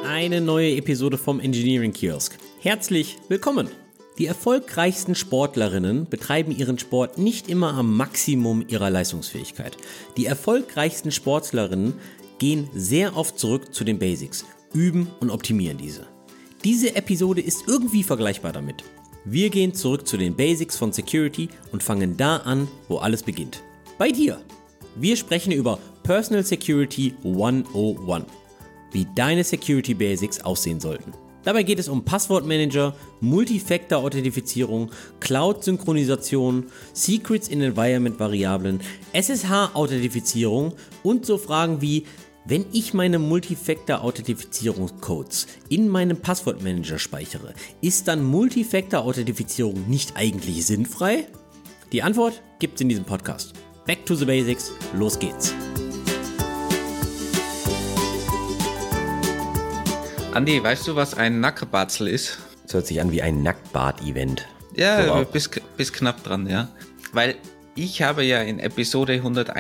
eine neue Episode vom Engineering Kiosk. Herzlich willkommen! Die erfolgreichsten Sportlerinnen betreiben ihren Sport nicht immer am Maximum ihrer Leistungsfähigkeit. Die erfolgreichsten Sportlerinnen gehen sehr oft zurück zu den Basics, üben und optimieren diese. Diese Episode ist irgendwie vergleichbar damit. Wir gehen zurück zu den Basics von Security und fangen da an, wo alles beginnt. Bei dir! Wir sprechen über Personal Security 101, wie deine Security Basics aussehen sollten. Dabei geht es um Passwortmanager, Multifactor-Authentifizierung, Cloud-Synchronisation, Secrets in Environment-Variablen, SSH-Authentifizierung und so Fragen wie: Wenn ich meine Multifactor-Authentifizierungscodes in meinem Passwortmanager speichere, ist dann Multifactor-Authentifizierung nicht eigentlich sinnfrei? Die Antwort gibt's in diesem Podcast. Back to the Basics, los geht's. Andi, weißt du, was ein Nackerbatzel ist? Das hört sich an wie ein Nacktbad-Event. Ja, so bist knapp dran, ja. Weil ich habe ja in Episode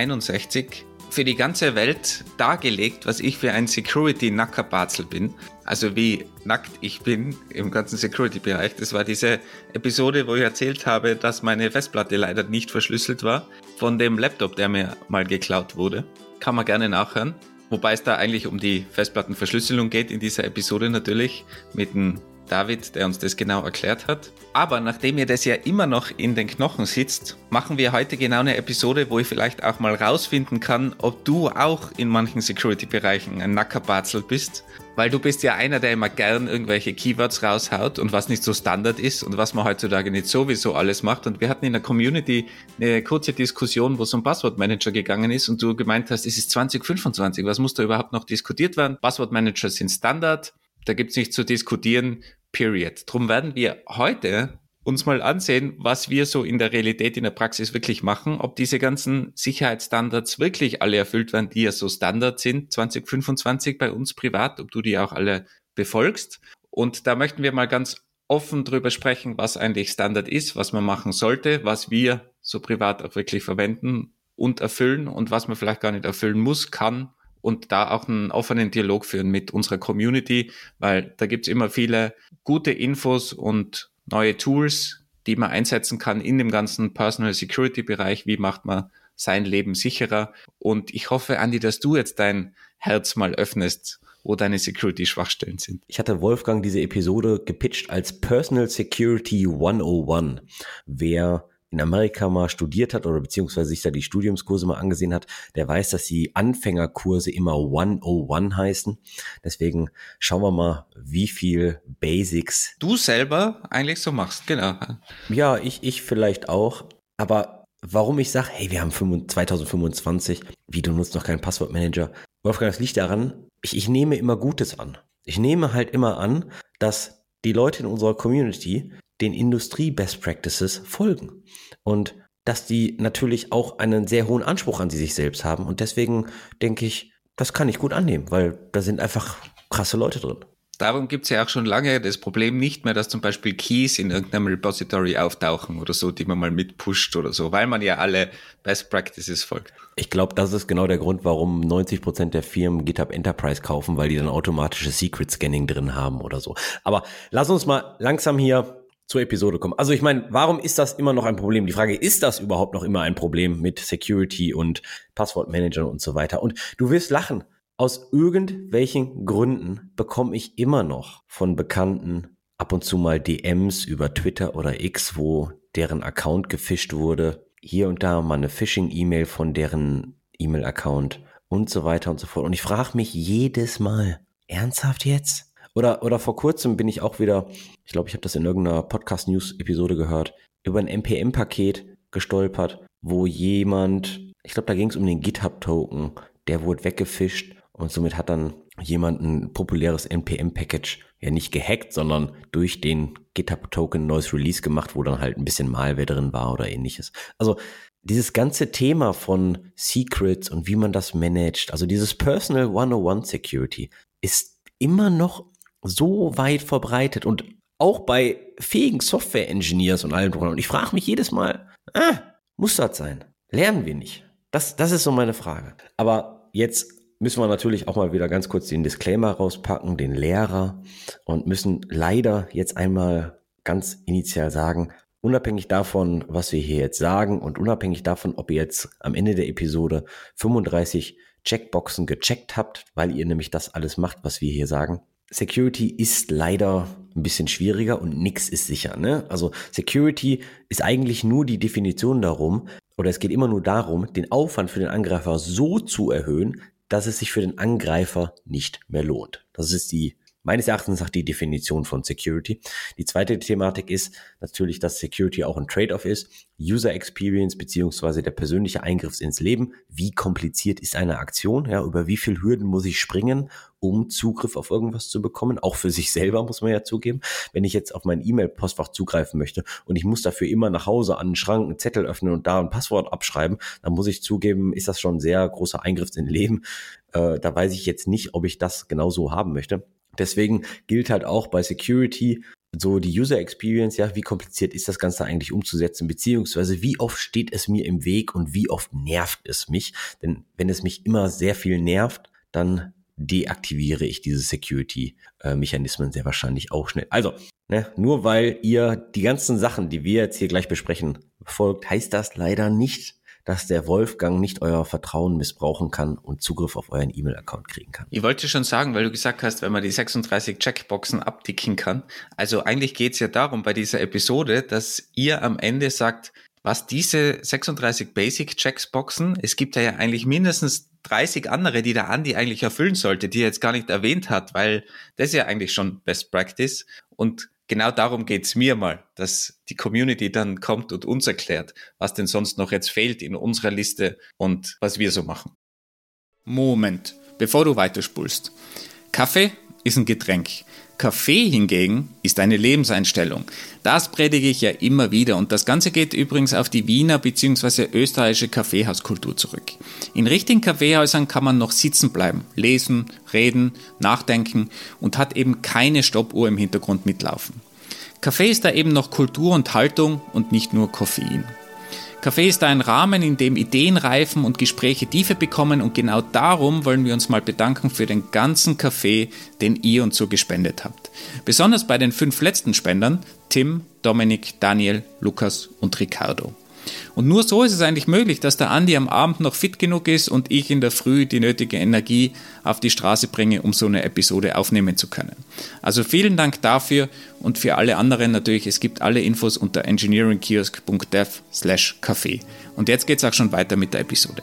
161 für die ganze Welt dargelegt, was ich für ein Security-Nackerbatzel bin. Also wie nackt ich bin im ganzen Security-Bereich. Das war diese Episode, wo ich erzählt habe, dass meine Festplatte leider nicht verschlüsselt war von dem Laptop, der mir mal geklaut wurde. Kann man gerne nachhören. Wobei es da eigentlich um die Festplattenverschlüsselung geht in dieser Episode natürlich mit dem David, der uns das genau erklärt hat. Aber nachdem mir das ja immer noch in den Knochen sitzt, machen wir heute genau eine Episode, wo ich vielleicht auch mal rausfinden kann, ob du auch in manchen Security-Bereichen ein Nackerbatzel bist. Weil du bist ja einer, der immer gern irgendwelche Keywords raushaut und was nicht so Standard ist und was man heutzutage nicht sowieso alles macht. Und wir hatten in der Community eine kurze Diskussion, wo es um Passwortmanager gegangen ist und du gemeint hast, es ist 2025, was muss da überhaupt noch diskutiert werden? Passwortmanager sind Standard, da gibt's nichts zu diskutieren, period. Drum werden wir heute uns mal ansehen, was wir so in der Realität, in der Praxis wirklich machen, ob diese ganzen Sicherheitsstandards wirklich alle erfüllt werden, die ja so Standard sind, 2025 bei uns privat, ob du die auch alle befolgst. Und da möchten wir mal ganz offen drüber sprechen, was eigentlich Standard ist, was man machen sollte, was wir so privat auch wirklich verwenden und erfüllen und was man vielleicht gar nicht erfüllen muss, kann. Und da auch einen offenen Dialog führen mit unserer Community, weil da gibt's immer viele gute Infos und neue Tools, die man einsetzen kann in dem ganzen Personal Security Bereich. Wie macht man sein Leben sicherer? Und ich hoffe, Andi, dass du jetzt dein Herz mal öffnest, wo deine Security-Schwachstellen sind. Ich hatte Wolfgang diese Episode gepitcht als Personal Security 101. Wer in Amerika mal studiert hat oder beziehungsweise sich da die Studiumskurse mal angesehen hat, der weiß, dass die Anfängerkurse immer 101 heißen. Deswegen schauen wir mal, wie viel Basics du selber eigentlich so machst, genau. Ja, ich vielleicht auch. Aber warum ich sage, hey, wir haben 2025, wie, du nutzt noch keinen Passwortmanager? Wolfgang, das liegt daran, ich nehme immer Gutes an. Ich nehme halt immer an, dass die Leute in unserer Community den Industrie-Best Practices folgen. Und dass die natürlich auch einen sehr hohen Anspruch an sie sich selbst haben. Und deswegen denke ich, das kann ich gut annehmen, weil da sind einfach krasse Leute drin. Darum gibt's ja auch schon lange das Problem nicht mehr, dass zum Beispiel Keys in irgendeinem Repository auftauchen oder so, die man mal mitpusht oder so, weil man ja alle Best Practices folgt. Ich glaube, das ist genau der Grund, warum 90% der Firmen GitHub Enterprise kaufen, weil die dann automatisches Secret Scanning drin haben oder so. Aber lass uns mal langsam hier zur Episode kommen. Also ich meine, warum ist das immer noch ein Problem? Die Frage, ist das überhaupt noch immer ein Problem mit Security und Passwortmanagern und so weiter? Und du wirst lachen. Aus irgendwelchen Gründen bekomme ich immer noch von Bekannten ab und zu mal DMs über Twitter oder X, wo deren Account gefischt wurde. Hier und da mal eine Phishing-E-Mail von deren E-Mail-Account und so weiter und so fort. Und ich frage mich jedes Mal, ernsthaft jetzt? Oder vor kurzem bin ich auch wieder, ich glaube, ich habe das in irgendeiner Podcast-News-Episode gehört, über ein NPM-Paket gestolpert, wo jemand, ich glaube, da ging es um den GitHub-Token, der wurde weggefischt und somit hat dann jemand ein populäres NPM-Package ja nicht gehackt, sondern durch den GitHub-Token ein neues Release gemacht, wo dann halt ein bisschen Malware drin war oder ähnliches. Also dieses ganze Thema von Secrets und wie man das managt, also dieses Personal 101 Security ist immer noch so weit verbreitet und auch bei fähigen Software-Engineers und allem drunter. Und ich frage mich jedes Mal, muss das sein? Lernen wir nicht? Das ist so meine Frage. Aber jetzt müssen wir natürlich auch mal wieder ganz kurz den Disclaimer rauspacken, den Lehrer, und müssen leider jetzt einmal ganz initial sagen, unabhängig davon, was wir hier jetzt sagen und unabhängig davon, ob ihr jetzt am Ende der Episode 35 Checkboxen gecheckt habt, weil ihr nämlich das alles macht, was wir hier sagen. Security ist leider ein bisschen schwieriger und nichts ist sicher, ne? Also Security ist eigentlich nur die Definition darum, oder es geht immer nur darum, den Aufwand für den Angreifer so zu erhöhen, dass es sich für den Angreifer nicht mehr lohnt. Das ist meines Erachtens nach die Definition von Security. Die zweite Thematik ist natürlich, dass Security auch ein Trade-off ist. User Experience beziehungsweise der persönliche Eingriff ins Leben. Wie kompliziert ist eine Aktion? Ja, über wie viele Hürden muss ich springen, um Zugriff auf irgendwas zu bekommen? Auch für sich selber, muss man ja zugeben. Wenn ich jetzt auf mein E-Mail-Postfach zugreifen möchte und ich muss dafür immer nach Hause an den Schrank einen Zettel öffnen und da ein Passwort abschreiben, dann muss ich zugeben, ist das schon ein sehr großer Eingriff ins Leben. Da weiß ich jetzt nicht, ob ich das genauso haben möchte. Deswegen gilt halt auch bei Security so die User Experience, ja, wie kompliziert ist das Ganze eigentlich umzusetzen, beziehungsweise wie oft steht es mir im Weg und wie oft nervt es mich. Denn wenn es mich immer sehr viel nervt, dann deaktiviere ich diese Security-Mechanismen sehr wahrscheinlich auch schnell. Also, nur weil ihr die ganzen Sachen, die wir jetzt hier gleich besprechen, befolgt, heißt das leider nicht, dass der Wolfgang nicht euer Vertrauen missbrauchen kann und Zugriff auf euren E-Mail-Account kriegen kann. Ich wollte schon sagen, weil du gesagt hast, wenn man die 36 Checkboxen abticken kann. Also eigentlich geht es ja darum bei dieser Episode, dass ihr am Ende sagt, was diese 36 Basic-Checkboxen, es gibt ja eigentlich mindestens 30 andere, die der Andi eigentlich erfüllen sollte, die er jetzt gar nicht erwähnt hat, weil das ist ja eigentlich schon Best Practice. Und genau darum geht's mir mal, dass die Community dann kommt und uns erklärt, was denn sonst noch jetzt fehlt in unserer Liste und was wir so machen. Moment, bevor du weiterspulst. Kaffee ist ein Getränk. Kaffee hingegen ist eine Lebenseinstellung. Das predige ich ja immer wieder und das Ganze geht übrigens auf die Wiener bzw. österreichische Kaffeehauskultur zurück. In richtigen Kaffeehäusern kann man noch sitzen bleiben, lesen, reden, nachdenken und hat eben keine Stoppuhr im Hintergrund mitlaufen. Kaffee ist da eben noch Kultur und Haltung und nicht nur Koffein. Kaffee ist ein Rahmen, in dem Ideen reifen und Gespräche Tiefe bekommen und genau darum wollen wir uns mal bedanken für den ganzen Kaffee, den ihr uns so gespendet habt. Besonders bei den 5 letzten Spendern, Tim, Dominik, Daniel, Lukas und Ricardo. Und nur so ist es eigentlich möglich, dass der Andi am Abend noch fit genug ist und ich in der Früh die nötige Energie auf die Straße bringe, um so eine Episode aufnehmen zu können. Also vielen Dank dafür und für alle anderen natürlich, es gibt alle Infos unter engineeringkiosk.dev/café. Und jetzt geht's auch schon weiter mit der Episode.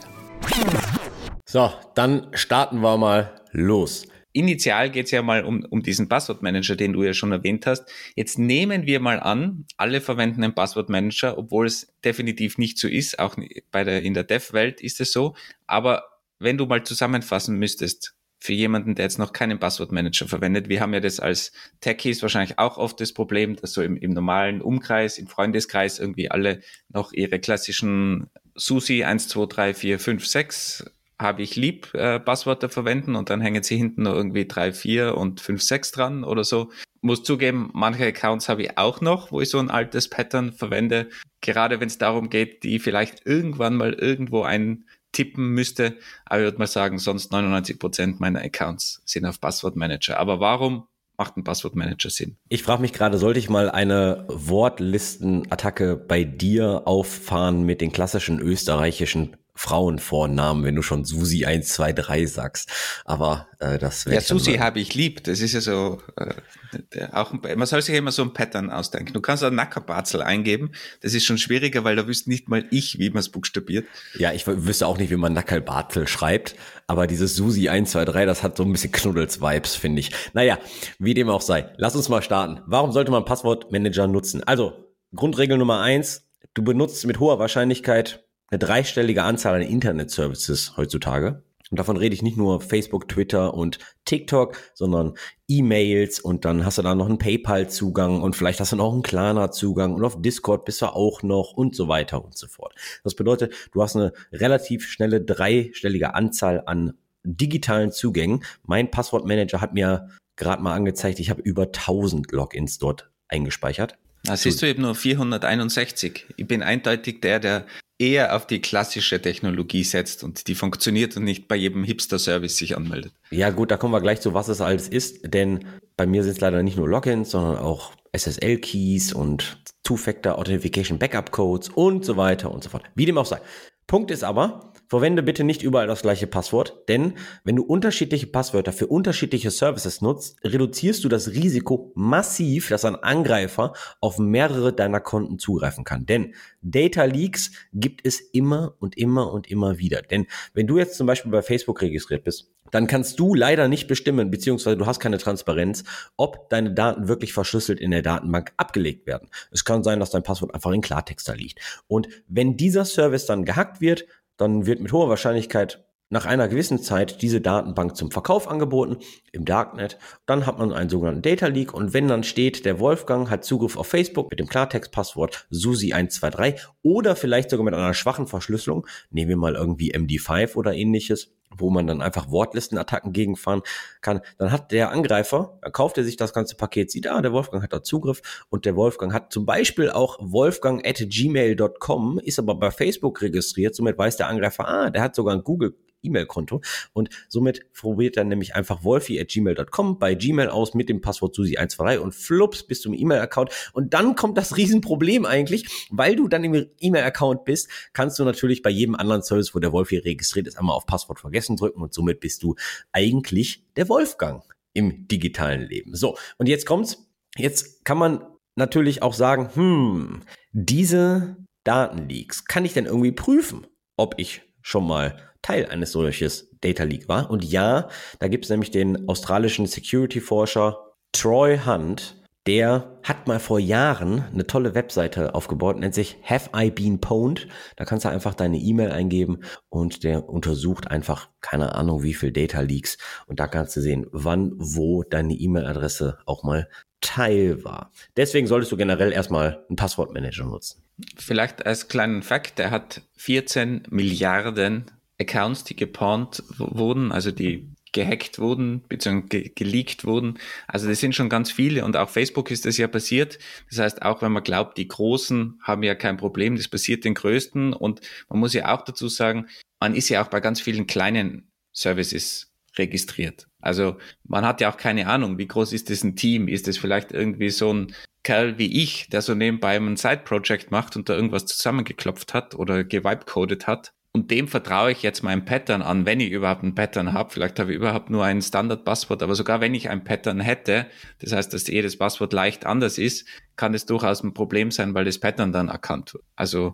So, dann starten wir mal los. Initial geht es ja mal um diesen Passwortmanager, den du ja schon erwähnt hast. Jetzt nehmen wir mal an, alle verwenden einen Passwortmanager, obwohl es definitiv nicht so ist. Auch in der Dev-Welt ist es so. Aber wenn du mal zusammenfassen müsstest, für jemanden, der jetzt noch keinen Passwortmanager verwendet, wir haben ja das als Techies wahrscheinlich auch oft das Problem, dass so im normalen Umkreis, im Freundeskreis irgendwie alle noch ihre klassischen SUSI 1, 2, 3, 4, 5, 6 habe ich lieb Passwörter verwenden und dann hängen sie hinten noch irgendwie 3, 4 und 5, 6 dran oder so. Muss zugeben, manche Accounts habe ich auch noch, wo ich so ein altes Pattern verwende, gerade wenn es darum geht, die vielleicht irgendwann mal irgendwo eintippen müsste. Aber ich würde mal sagen, sonst 99% meiner Accounts sind auf Passwortmanager. Aber warum macht ein Passwortmanager Sinn? Ich frage mich gerade, sollte ich mal eine Wortlistenattacke bei dir auffahren mit den klassischen österreichischen Frauenvornamen, wenn du schon Susi 1, 2, 3 sagst. Aber das wäre. Ja, Susi habe ich lieb. Das ist ja so, man soll sich immer so ein Pattern ausdenken. Du kannst auch Nackerbarzel eingeben. Das ist schon schwieriger, weil da wüsste nicht mal ich, wie man es buchstabiert. Ja, ich wüsste auch nicht, wie man Nackerbarzel schreibt. Aber dieses Susi 1, 2, 3, das hat so ein bisschen Knuddels-Vibes, finde ich. Naja, wie dem auch sei. Lass uns mal starten. Warum sollte man Passwortmanager nutzen? Also, Grundregel Nummer 1. Du benutzt mit hoher Wahrscheinlichkeit eine 3-stellige Anzahl an Internet-Services heutzutage. Und davon rede ich nicht nur Facebook, Twitter und TikTok, sondern E-Mails und dann hast du da noch einen PayPal-Zugang und vielleicht hast du noch einen Klarna-Zugang und auf Discord bist du auch noch und so weiter und so fort. Das bedeutet, du hast eine relativ schnelle 3-stellige Anzahl an digitalen Zugängen. Mein Passwortmanager hat mir gerade mal angezeigt, ich habe über 1000 Logins dort eingespeichert. Da siehst du eben nur 461. Ich bin eindeutig der eher auf die klassische Technologie setzt und die funktioniert und nicht bei jedem Hipster-Service sich anmeldet. Ja gut, da kommen wir gleich zu, was es alles ist, denn bei mir sind es leider nicht nur Logins, sondern auch SSL-Keys und Two-Factor-Authentication-Backup-Codes und so weiter und so fort. Wie dem auch sei. Punkt ist aber, verwende bitte nicht überall das gleiche Passwort, denn wenn du unterschiedliche Passwörter für unterschiedliche Services nutzt, reduzierst du das Risiko massiv, dass ein Angreifer auf mehrere deiner Konten zugreifen kann. Denn Data Leaks gibt es immer und immer und immer wieder. Denn wenn du jetzt zum Beispiel bei Facebook registriert bist, dann kannst du leider nicht bestimmen, beziehungsweise du hast keine Transparenz, ob deine Daten wirklich verschlüsselt in der Datenbank abgelegt werden. Es kann sein, dass dein Passwort einfach in Klartext da liegt. Und wenn dieser Service dann gehackt wird, dann wird mit hoher Wahrscheinlichkeit nach einer gewissen Zeit diese Datenbank zum Verkauf angeboten im Darknet. Dann hat man einen sogenannten Data Leak und wenn dann steht, der Wolfgang hat Zugriff auf Facebook mit dem Klartextpasswort Susi123 oder vielleicht sogar mit einer schwachen Verschlüsselung, nehmen wir mal irgendwie MD5 oder ähnliches, wo man dann einfach Wortlistenattacken gegenfahren kann, dann hat der Angreifer, dann kauft er sich das ganze Paket, sieht, der Wolfgang hat da Zugriff und der Wolfgang hat zum Beispiel auch wolfgang@gmail.com, ist aber bei Facebook registriert, somit weiß der Angreifer, der hat sogar ein Google E-Mail-Konto und somit probiert er nämlich einfach wolfi@gmail.com bei Gmail aus mit dem Passwort Susi123 und flups bis zum E-Mail-Account und dann kommt das Riesenproblem eigentlich, weil du dann im E-Mail-Account bist, kannst du natürlich bei jedem anderen Service, wo der Wolfi registriert ist, einmal auf Passwort vergessen drücken und somit bist du eigentlich der Wolfgang im digitalen Leben. So, und jetzt kommt's, jetzt kann man natürlich auch sagen, diese Datenleaks, kann ich denn irgendwie prüfen, ob ich schon mal Teil eines solches Data Leak war. Und ja, da gibt es nämlich den australischen Security-Forscher Troy Hunt, der hat mal vor Jahren eine tolle Webseite aufgebaut, nennt sich Have I Been Pwned? Da kannst du einfach deine E-Mail eingeben und der untersucht einfach, keine Ahnung wie viel Data Leaks und da kannst du sehen, wann, wo deine E-Mail-Adresse auch mal Teil war. Deswegen solltest du generell erstmal einen Passwortmanager nutzen. Vielleicht als kleinen Fakt, der hat 14 Milliarden Accounts, die gepawnt wurden, also die gehackt wurden, beziehungsweise geleakt wurden. Also das sind schon ganz viele und auch Facebook ist das ja passiert. Das heißt, auch wenn man glaubt, die Großen haben ja kein Problem, das passiert den Größten und man muss ja auch dazu sagen, man ist ja auch bei ganz vielen kleinen Services registriert. Also man hat ja auch keine Ahnung, wie groß ist das ein Team? Ist das vielleicht irgendwie so ein Kerl wie ich, der so nebenbei ein Side-Project macht und da irgendwas zusammengeklopft hat oder gewibecoded hat? Und dem vertraue ich jetzt mein Pattern an, wenn ich überhaupt ein Pattern habe. Vielleicht habe ich überhaupt nur ein Standard-Passwort, aber sogar wenn ich ein Pattern hätte, das heißt, dass jedes Passwort leicht anders ist, kann das durchaus ein Problem sein, weil das Pattern dann erkannt wird. Also,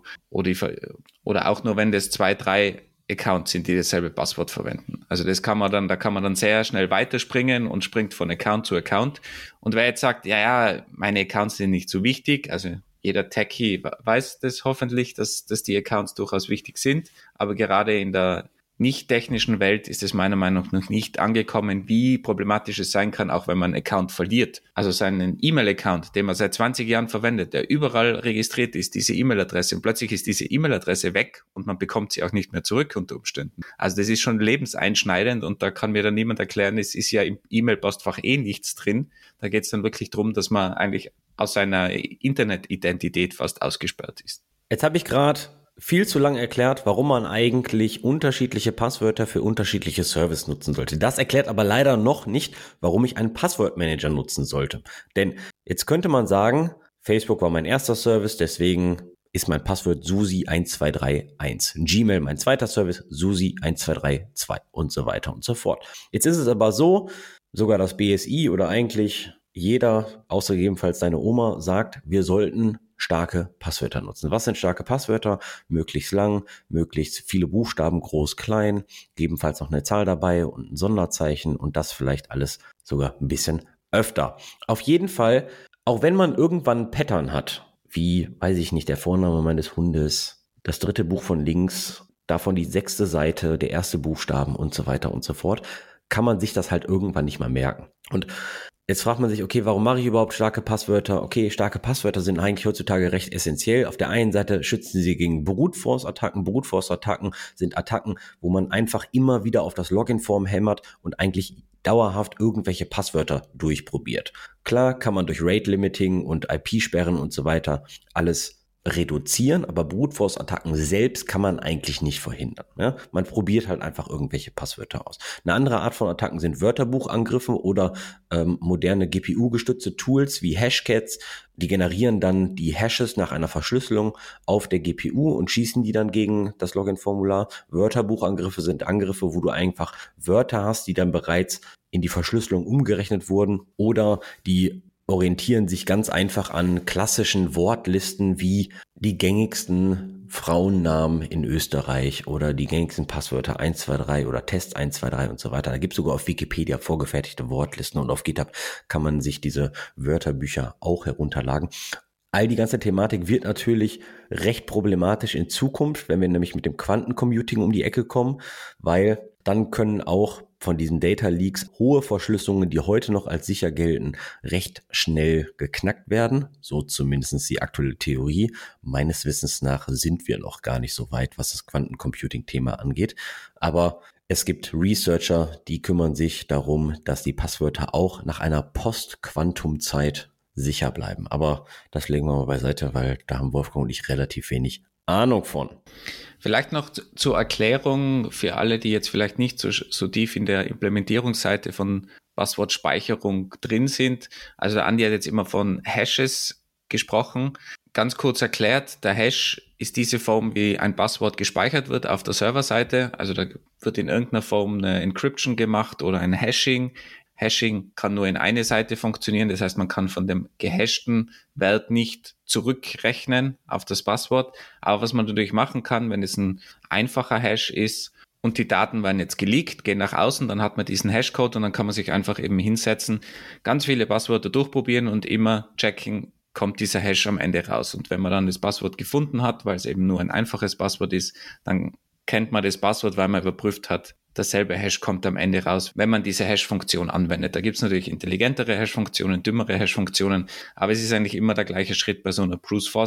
oder auch nur, wenn das 2, 3 Accounts sind, die dasselbe Passwort verwenden. Also da kann man dann sehr schnell weiterspringen und springt von Account zu Account. Und wer jetzt sagt, ja, meine Accounts sind nicht so wichtig, also jeder Techie weiß das hoffentlich, dass die Accounts durchaus wichtig sind. Aber gerade in der nicht technischen Welt ist es meiner Meinung nach nicht angekommen, wie problematisch es sein kann, auch wenn man einen Account verliert. Also seinen E-Mail-Account, den man seit 20 Jahren verwendet, der überall registriert ist, diese E-Mail-Adresse, und plötzlich ist diese E-Mail-Adresse weg und man bekommt sie auch nicht mehr zurück unter Umständen. Also das ist schon lebenseinschneidend und da kann mir dann niemand erklären, es ist ja im E-Mail-Postfach nichts drin. Da geht es dann wirklich darum, dass man eigentlich aus seiner Internet-Identität fast ausgesperrt ist. Jetzt habe ich gerade viel zu lang erklärt, warum man eigentlich unterschiedliche Passwörter für unterschiedliche Services nutzen sollte. Das erklärt aber leider noch nicht, warum ich einen Passwortmanager nutzen sollte. Denn jetzt könnte man sagen, Facebook war mein erster Service, deswegen ist mein Passwort Susi1231. Gmail mein zweiter Service, Susi1232 und so weiter und so fort. Jetzt ist es aber so, sogar das BSI oder eigentlich jeder, außer gegebenenfalls deine Oma, sagt, wir sollten starke Passwörter nutzen. Was sind starke Passwörter? Möglichst lang, möglichst viele Buchstaben, groß, klein, gegebenenfalls noch eine Zahl dabei und ein Sonderzeichen und das vielleicht alles sogar ein bisschen öfter. Auf jeden Fall, auch wenn man irgendwann ein Pattern hat, wie, weiß ich nicht, der Vorname meines Hundes, das 3. Buch von links, davon die 6. Seite, der erste Buchstaben und so weiter und so fort, kann man sich das halt irgendwann nicht mehr merken. Und jetzt fragt man sich, okay, warum mache ich überhaupt starke Passwörter? Okay, starke Passwörter sind eigentlich heutzutage recht essentiell. Auf der einen Seite schützen sie gegen Brute Force Attacken. Brute Force Attacken sind Attacken, wo man einfach immer wieder auf das Login-Form hämmert und eigentlich dauerhaft irgendwelche Passwörter durchprobiert. Klar kann man durch Rate Limiting und IP-Sperren und so weiter alles reduzieren, aber Brute Force Attacken selbst kann man eigentlich nicht verhindern. Ja? Man probiert halt einfach irgendwelche Passwörter aus. Eine andere Art von Attacken sind Wörterbuchangriffe oder moderne GPU-gestützte Tools wie Hashcats. Die generieren dann die Hashes nach einer Verschlüsselung auf der GPU und schießen die dann gegen das Login-Formular. Wörterbuchangriffe sind Angriffe, wo du einfach Wörter hast, die dann bereits in die Verschlüsselung umgerechnet wurden oder die orientieren sich ganz einfach an klassischen Wortlisten wie die gängigsten Frauennamen in Österreich oder die gängigsten Passwörter 123 oder Test 123 und so weiter. Da gibt es sogar auf Wikipedia vorgefertigte Wortlisten und auf GitHub kann man sich diese Wörterbücher auch herunterladen. All die ganze Thematik wird natürlich recht problematisch in Zukunft, wenn wir nämlich mit dem Quantencomputing um die Ecke kommen, weil dann können auch von diesen Data Leaks hohe Verschlüsselungen, die heute noch als sicher gelten, recht schnell geknackt werden. So zumindest die aktuelle Theorie. Meines Wissens nach sind wir noch gar nicht so weit, was das Quantencomputing-Thema angeht. Aber es gibt Researcher, die kümmern sich darum, dass die Passwörter auch nach einer Post-Quantum-Zeit sicher bleiben. Aber das legen wir mal beiseite, weil da haben Wolfgang und ich relativ wenig Ahnung von. Vielleicht noch zur Erklärung für alle, die jetzt vielleicht nicht so tief in der Implementierungsseite von Passwortspeicherung drin sind. Also Andi hat jetzt immer von Hashes gesprochen. Ganz kurz erklärt, der Hash ist diese Form, wie ein Passwort gespeichert wird auf der Serverseite. Also da wird in irgendeiner Form eine Encryption gemacht oder ein Hashing. Hashing kann nur in eine Seite funktionieren, das heißt, man kann von dem gehashten Wert nicht zurückrechnen auf das Passwort. Aber was man natürlich machen kann, wenn es ein einfacher Hash ist und die Daten werden jetzt geleakt, gehen nach außen, dann hat man diesen Hashcode und dann kann man sich einfach eben hinsetzen, ganz viele Passwörter durchprobieren und immer checken, kommt dieser Hash am Ende raus. Und wenn man dann das Passwort gefunden hat, weil es eben nur ein einfaches Passwort ist, dann kennt man das Passwort, weil man überprüft hat, dasselbe Hash kommt am Ende raus, wenn man diese Hash-Funktion anwendet. Da gibt es natürlich intelligentere Hash-Funktionen, dümmere Hash-Funktionen, aber es ist eigentlich immer der gleiche Schritt bei so einer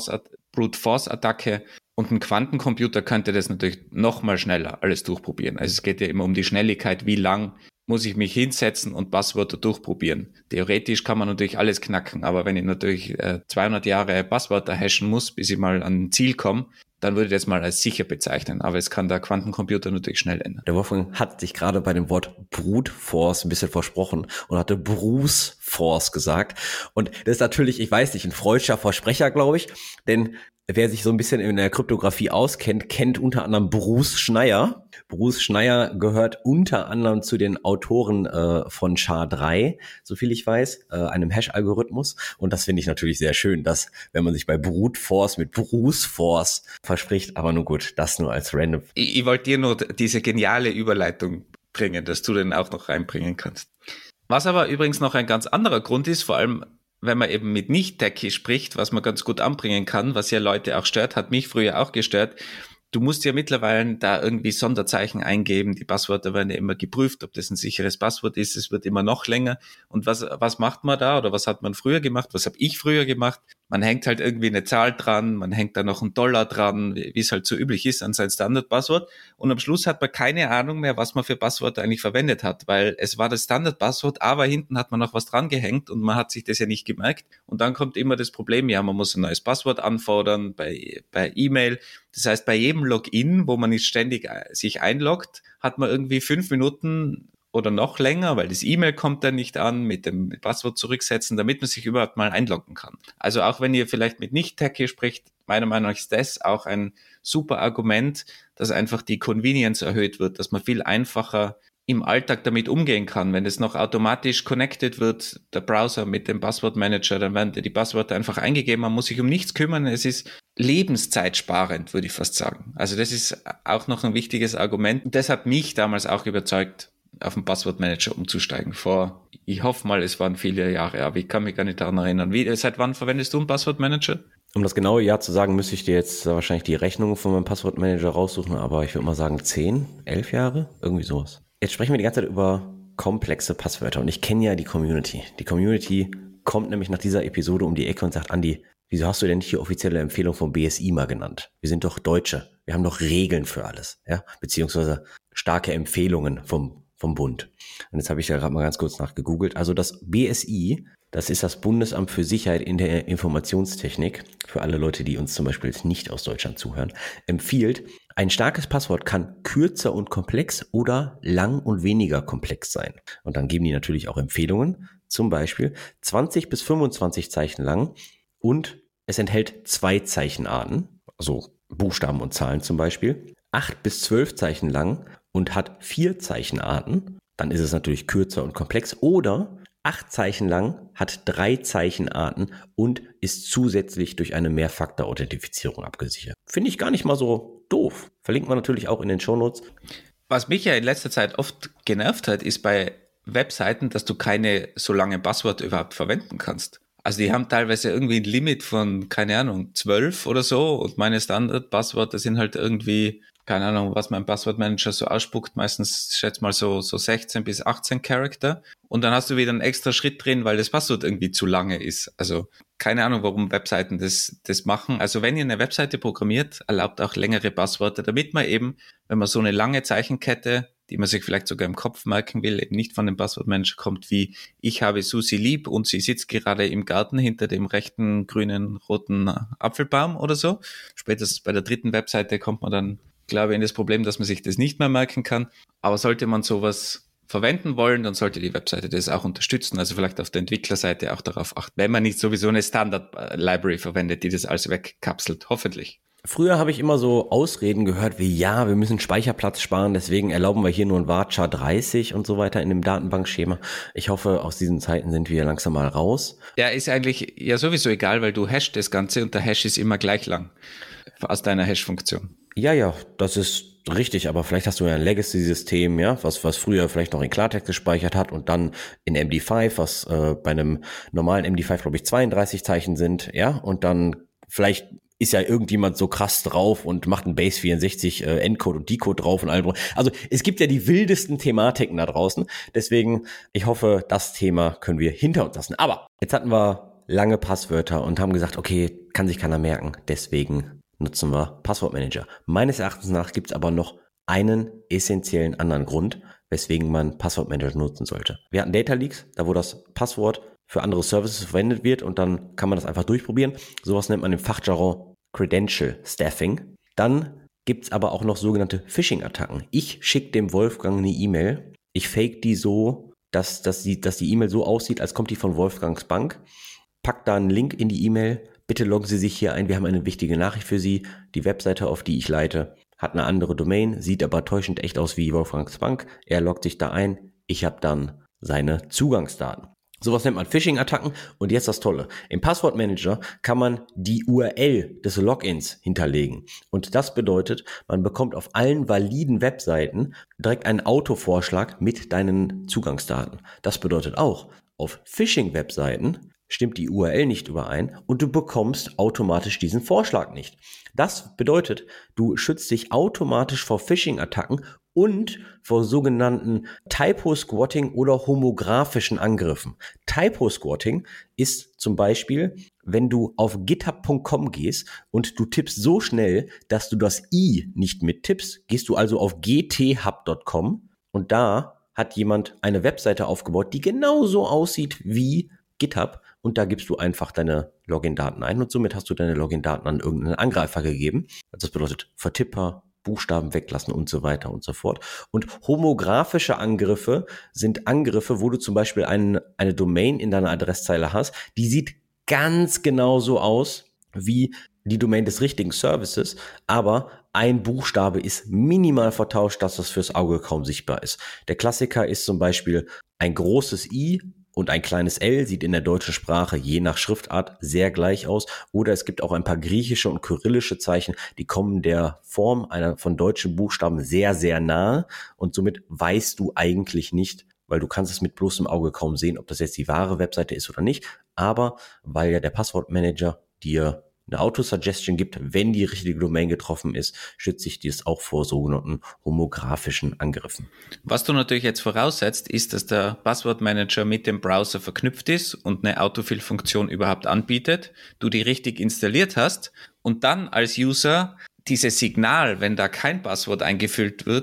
Brute-Force-Attacke. Und ein Quantencomputer könnte das natürlich noch mal schneller alles durchprobieren. Also es geht ja immer um die Schnelligkeit, wie lang muss ich mich hinsetzen und Passwörter durchprobieren. Theoretisch kann man natürlich alles knacken, aber wenn ich natürlich 200 Jahre Passwörter hashen muss, bis ich mal an ein Ziel komme, dann würde ich das mal als sicher bezeichnen. Aber es kann der Quantencomputer natürlich schnell ändern. Der Wolfgang hat sich gerade bei dem Wort Brute Force ein bisschen versprochen und hatte Bruce Force gesagt. Und das ist natürlich, ich weiß nicht, ein freudscher Versprecher, glaube ich. Denn wer sich so ein bisschen in der Kryptographie auskennt, kennt unter anderem Bruce Schneier. Bruce Schneier gehört unter anderem zu den Autoren von SHA-3, soviel ich weiß, einem Hash-Algorithmus. Und das finde ich natürlich sehr schön, dass, wenn man sich bei Brute Force mit Bruce Force verspricht, aber nun gut, das nur als random. Ich wollte dir nur diese geniale Überleitung bringen, dass du den auch noch reinbringen kannst. Was aber übrigens noch ein ganz anderer Grund ist, vor allem wenn man eben mit Nicht-Techie spricht, was man ganz gut anbringen kann, was ja Leute auch stört, hat mich früher auch gestört. Du musst ja mittlerweile da irgendwie Sonderzeichen eingeben. Die Passwörter werden ja immer geprüft, ob das ein sicheres Passwort ist. Es wird immer noch länger. Und was macht man da oder was hat man früher gemacht? Was habe ich früher gemacht? Man hängt halt irgendwie eine Zahl dran, man hängt da noch einen Dollar dran, wie es halt so üblich ist an sein Standardpasswort. Und am Schluss hat man keine Ahnung mehr, was man für Passwörter eigentlich verwendet hat, weil es war das Standardpasswort, aber hinten hat man noch was dran gehängt und man hat sich das ja nicht gemerkt. Und dann kommt immer das Problem, ja, man muss ein neues Passwort anfordern bei E-Mail. Das heißt, bei jedem Login, wo man nicht ständig sich einloggt, hat man irgendwie 5 Minuten oder noch länger, weil das E-Mail kommt dann nicht an, mit dem Passwort zurücksetzen, damit man sich überhaupt mal einloggen kann. Also auch wenn ihr vielleicht mit Nicht-Techie spricht, meiner Meinung nach ist das auch ein super Argument, dass einfach die Convenience erhöht wird, dass man viel einfacher im Alltag damit umgehen kann. Wenn es noch automatisch connected wird, der Browser mit dem Passwortmanager, dann werden die Passwörter einfach eingegeben, man muss sich um nichts kümmern, es ist lebenszeitsparend, würde ich fast sagen. Also das ist auch noch ein wichtiges Argument. Und das hat mich damals auch überzeugt, auf den Passwortmanager umzusteigen. Ich hoffe mal, es waren viele Jahre, aber ich kann mich gar nicht daran erinnern. Seit wann verwendest du einen Passwortmanager? Um das genaue Jahr zu sagen, müsste ich dir jetzt wahrscheinlich die Rechnung von meinem Passwortmanager raussuchen, aber ich würde mal sagen 10, 11 Jahre, irgendwie sowas. Jetzt sprechen wir die ganze Zeit über komplexe Passwörter und ich kenne ja die Community. Die Community kommt nämlich nach dieser Episode um die Ecke und sagt, Andi, wieso hast du denn nicht die offizielle Empfehlung vom BSI mal genannt? Wir sind doch Deutsche. Wir haben doch Regeln für alles, ja, beziehungsweise starke Empfehlungen vom Bund. Und jetzt habe ich ja gerade mal ganz kurz nachgegoogelt. Also das BSI Das ist das Bundesamt für Sicherheit in der Informationstechnik, für alle Leute, die uns zum Beispiel jetzt nicht aus Deutschland zuhören, empfiehlt, ein starkes Passwort kann kürzer und komplex oder lang und weniger komplex sein. Und dann geben die natürlich auch Empfehlungen, zum Beispiel 20 bis 25 Zeichen lang und es enthält 2 Zeichenarten, also Buchstaben und Zahlen zum Beispiel, 8 bis 12 Zeichen lang und hat 4 Zeichenarten, dann ist es natürlich kürzer und komplex, oder 8 Zeichen lang, hat 3 Zeichenarten und ist zusätzlich durch eine Mehrfaktor-Authentifizierung abgesichert. Finde ich gar nicht mal so doof. Verlinkt man natürlich auch in den Shownotes. Was mich ja in letzter Zeit oft genervt hat, ist bei Webseiten, dass du keine so lange Passwörter überhaupt verwenden kannst. Also die haben teilweise irgendwie ein Limit von, keine Ahnung, 12 oder so und meine Standardpasswörter sind halt irgendwie, keine Ahnung, was mein Passwortmanager so ausspuckt, meistens schätze mal so 16 bis 18 Charakter und dann hast du wieder einen extra Schritt drin, weil das Passwort irgendwie zu lange ist. Also keine Ahnung, warum Webseiten das machen. Also wenn ihr eine Webseite programmiert, erlaubt auch längere Passwörter, damit man eben, wenn man so eine lange Zeichenkette, die man sich vielleicht sogar im Kopf merken will, eben nicht von dem Passwortmanager kommt wie ich habe Susi lieb und sie sitzt gerade im Garten hinter dem rechten grünen roten Apfelbaum oder so. Spätestens bei der 3. Webseite kommt man dann, glaube ich, in das Problem, dass man sich das nicht mehr merken kann. Aber sollte man sowas verwenden wollen, dann sollte die Webseite das auch unterstützen. Also vielleicht auf der Entwicklerseite auch darauf achten, wenn man nicht sowieso eine Standard-Library verwendet, die das alles wegkapselt, hoffentlich. Früher habe ich immer so Ausreden gehört wie, ja, wir müssen Speicherplatz sparen, deswegen erlauben wir hier nur ein Varchar 30 und so weiter in dem Datenbankschema. Ich hoffe, aus diesen Zeiten sind wir langsam mal raus. Ja, ist eigentlich ja sowieso egal, weil du hashst das Ganze und der Hash ist immer gleich lang aus deiner Hash-Funktion. Ja, das ist richtig, aber vielleicht hast du ja ein Legacy-System, ja, was früher vielleicht noch in Klartext gespeichert hat und dann in MD5, was bei einem normalen MD5, glaube ich, 32 Zeichen sind, ja, und dann vielleicht ist ja irgendjemand so krass drauf und macht einen Base 64 Encode und Decode drauf und allem. Also es gibt ja die wildesten Thematiken da draußen. Deswegen, ich hoffe, das Thema können wir hinter uns lassen. Aber jetzt hatten wir lange Passwörter und haben gesagt, okay, kann sich keiner merken. Deswegen nutzen wir Passwortmanager. Meines Erachtens nach gibt es aber noch einen essentiellen anderen Grund, weswegen man Passwortmanager nutzen sollte. Wir hatten Data Leaks, da wo das Passwort für andere Services verwendet wird und dann kann man das einfach durchprobieren. Sowas nennt man im Fachjargon Credential Stuffing. Dann gibt's aber auch noch sogenannte Phishing-Attacken. Ich schicke dem Wolfgang eine E-Mail. Ich fake die so, dass die E-Mail so aussieht, als kommt die von Wolfgangs Bank. Pack da einen Link in die E-Mail. Bitte loggen Sie sich hier ein. Wir haben eine wichtige Nachricht für Sie. Die Webseite, auf die ich leite, hat eine andere Domain, sieht aber täuschend echt aus wie Wolfgangs Bank. Er loggt sich da ein. Ich habe dann seine Zugangsdaten. Sowas nennt man Phishing-Attacken und jetzt das Tolle. Im Passwortmanager kann man die URL des Logins hinterlegen und das bedeutet, man bekommt auf allen validen Webseiten direkt einen Autovorschlag mit deinen Zugangsdaten. Das bedeutet auch, auf Phishing-Webseiten stimmt die URL nicht überein und du bekommst automatisch diesen Vorschlag nicht. Das bedeutet, du schützt dich automatisch vor Phishing-Attacken und vor sogenannten Typo-Squatting oder homografischen Angriffen. Typo-Squatting ist zum Beispiel, wenn du auf github.com gehst und du tippst so schnell, dass du das I nicht mittippst, gehst du also auf gthub.com und da hat jemand eine Webseite aufgebaut, die genauso aussieht wie GitHub und da gibst du einfach deine Login-Daten ein und somit hast du deine Login-Daten an irgendeinen Angreifer gegeben. Das bedeutet Vertipper, Buchstaben weglassen und so weiter und so fort. Und homografische Angriffe sind Angriffe, wo du zum Beispiel eine Domain in deiner Adresszeile hast, die sieht ganz genau so aus wie die Domain des richtigen Services, aber ein Buchstabe ist minimal vertauscht, dass das fürs Auge kaum sichtbar ist. Der Klassiker ist zum Beispiel ein großes I und ein kleines L, sieht in der deutschen Sprache je nach Schriftart sehr gleich aus. Oder es gibt auch ein paar griechische und kyrillische Zeichen, die kommen der Form einer von deutschen Buchstaben sehr, sehr nahe. Und somit weißt du eigentlich nicht, weil du kannst es mit bloßem Auge kaum sehen, ob das jetzt die wahre Webseite ist oder nicht. Aber weil ja der Passwortmanager dir eine Autosuggestion gibt, wenn die richtige Domain getroffen ist, schützt sich dies auch vor sogenannten homografischen Angriffen. Was du natürlich jetzt voraussetzt, ist, dass der Passwortmanager mit dem Browser verknüpft ist und eine Autofill-Funktion überhaupt anbietet, du die richtig installiert hast und dann als User dieses Signal, wenn da kein Passwort eingefüllt wird,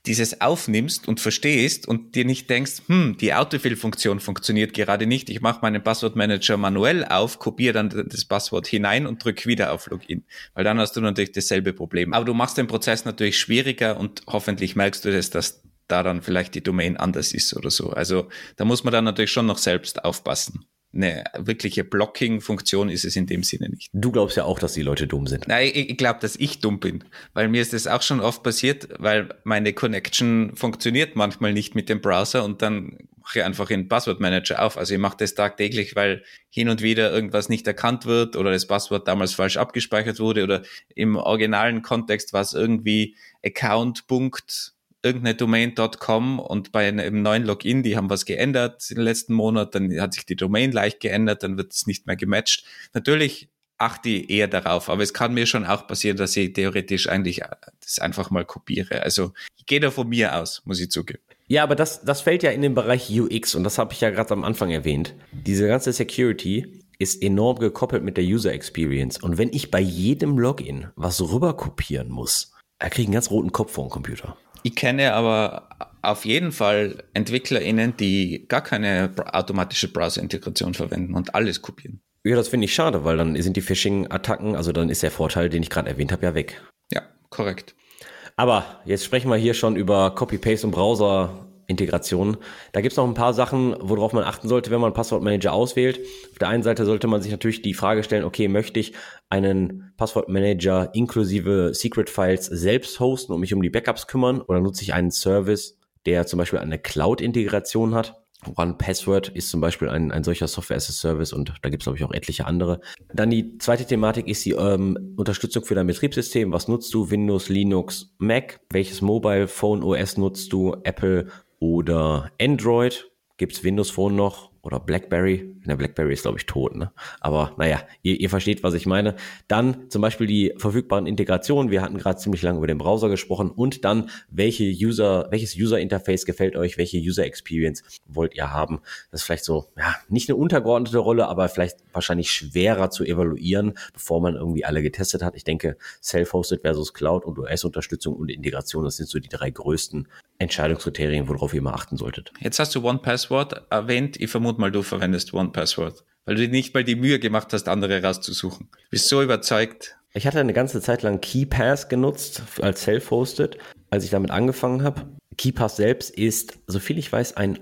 dieses aufnimmst und verstehst und dir nicht denkst, die Autofill-Funktion funktioniert gerade nicht, ich mache meinen Passwortmanager manuell auf, kopiere dann das Passwort hinein und drücke wieder auf Login, weil dann hast du natürlich dasselbe Problem. Aber du machst den Prozess natürlich schwieriger und hoffentlich merkst du das, dass da dann vielleicht die Domain anders ist oder so. Also da muss man dann natürlich schon noch selbst aufpassen. Eine wirkliche Blocking-Funktion ist es in dem Sinne nicht. Du glaubst ja auch, dass die Leute dumm sind. Nein, ich glaube, dass ich dumm bin, weil mir ist das auch schon oft passiert, weil meine Connection funktioniert manchmal nicht mit dem Browser und dann mache ich einfach den Passwortmanager auf. Also ich mache das tagtäglich, weil hin und wieder irgendwas nicht erkannt wird oder das Passwort damals falsch abgespeichert wurde oder im originalen Kontext war es irgendwie Account. Irgendeine Domain.com und bei einem neuen Login, die haben was geändert im letzten Monat, dann hat sich die Domain leicht geändert, dann wird es nicht mehr gematcht. Natürlich achte ich eher darauf, aber es kann mir schon auch passieren, dass ich theoretisch eigentlich das einfach mal kopiere. Also ich gehe da von mir aus, muss ich zugeben. Ja, aber das fällt ja in den Bereich UX und das habe ich ja gerade am Anfang erwähnt. Diese ganze Security ist enorm gekoppelt mit der User Experience und wenn ich bei jedem Login was rüber kopieren muss, da kriege ich einen ganz roten Kopf vor dem Computer. Ich kenne aber auf jeden Fall EntwicklerInnen, die gar keine automatische Browser-Integration verwenden und alles kopieren. Ja, das finde ich schade, weil dann sind die Phishing-Attacken, also dann ist der Vorteil, den ich gerade erwähnt habe, ja weg. Ja, korrekt. Aber jetzt sprechen wir hier schon über Copy-Paste und Browser-Integration. Da gibt es noch ein paar Sachen, worauf man achten sollte, wenn man einen Passwortmanager auswählt. Auf der einen Seite sollte man sich natürlich die Frage stellen, okay, möchte ich einen Passwortmanager inklusive Secret-Files selbst hosten und mich um die Backups kümmern oder nutze ich einen Service, der zum Beispiel eine Cloud-Integration hat? OnePassword ist zum Beispiel ein solcher Software-as-a-Service und da gibt es, glaube ich, auch etliche andere. Dann die zweite Thematik ist die Unterstützung für dein Betriebssystem. Was nutzt du? Windows, Linux, Mac? Welches Mobile Phone OS nutzt du? Apple oder Android? Gibt es Windows Phone noch? Oder BlackBerry? Der BlackBerry ist, glaube ich, tot, ne? Aber naja, ihr versteht, was ich meine. Dann zum Beispiel die verfügbaren Integrationen. Wir hatten gerade ziemlich lange über den Browser gesprochen. Und dann, welches User-Interface gefällt euch? Welche User-Experience wollt ihr haben? Das ist vielleicht so, ja, nicht eine untergeordnete Rolle, aber vielleicht wahrscheinlich schwerer zu evaluieren, bevor man irgendwie alle getestet hat. Ich denke, Self-Hosted versus Cloud und OS-Unterstützung und Integration, das sind so die 3 größten Entscheidungskriterien, worauf ihr immer achten solltet. Jetzt hast du OnePassword erwähnt. Ich vermute mal, du verwendest OnePassword, weil du dir nicht mal die Mühe gemacht hast, andere rauszusuchen. Du bist so überzeugt. Ich hatte eine ganze Zeit lang KeePass genutzt als Self-Hosted, als ich damit angefangen habe. KeePass selbst ist, soviel ich weiß, ein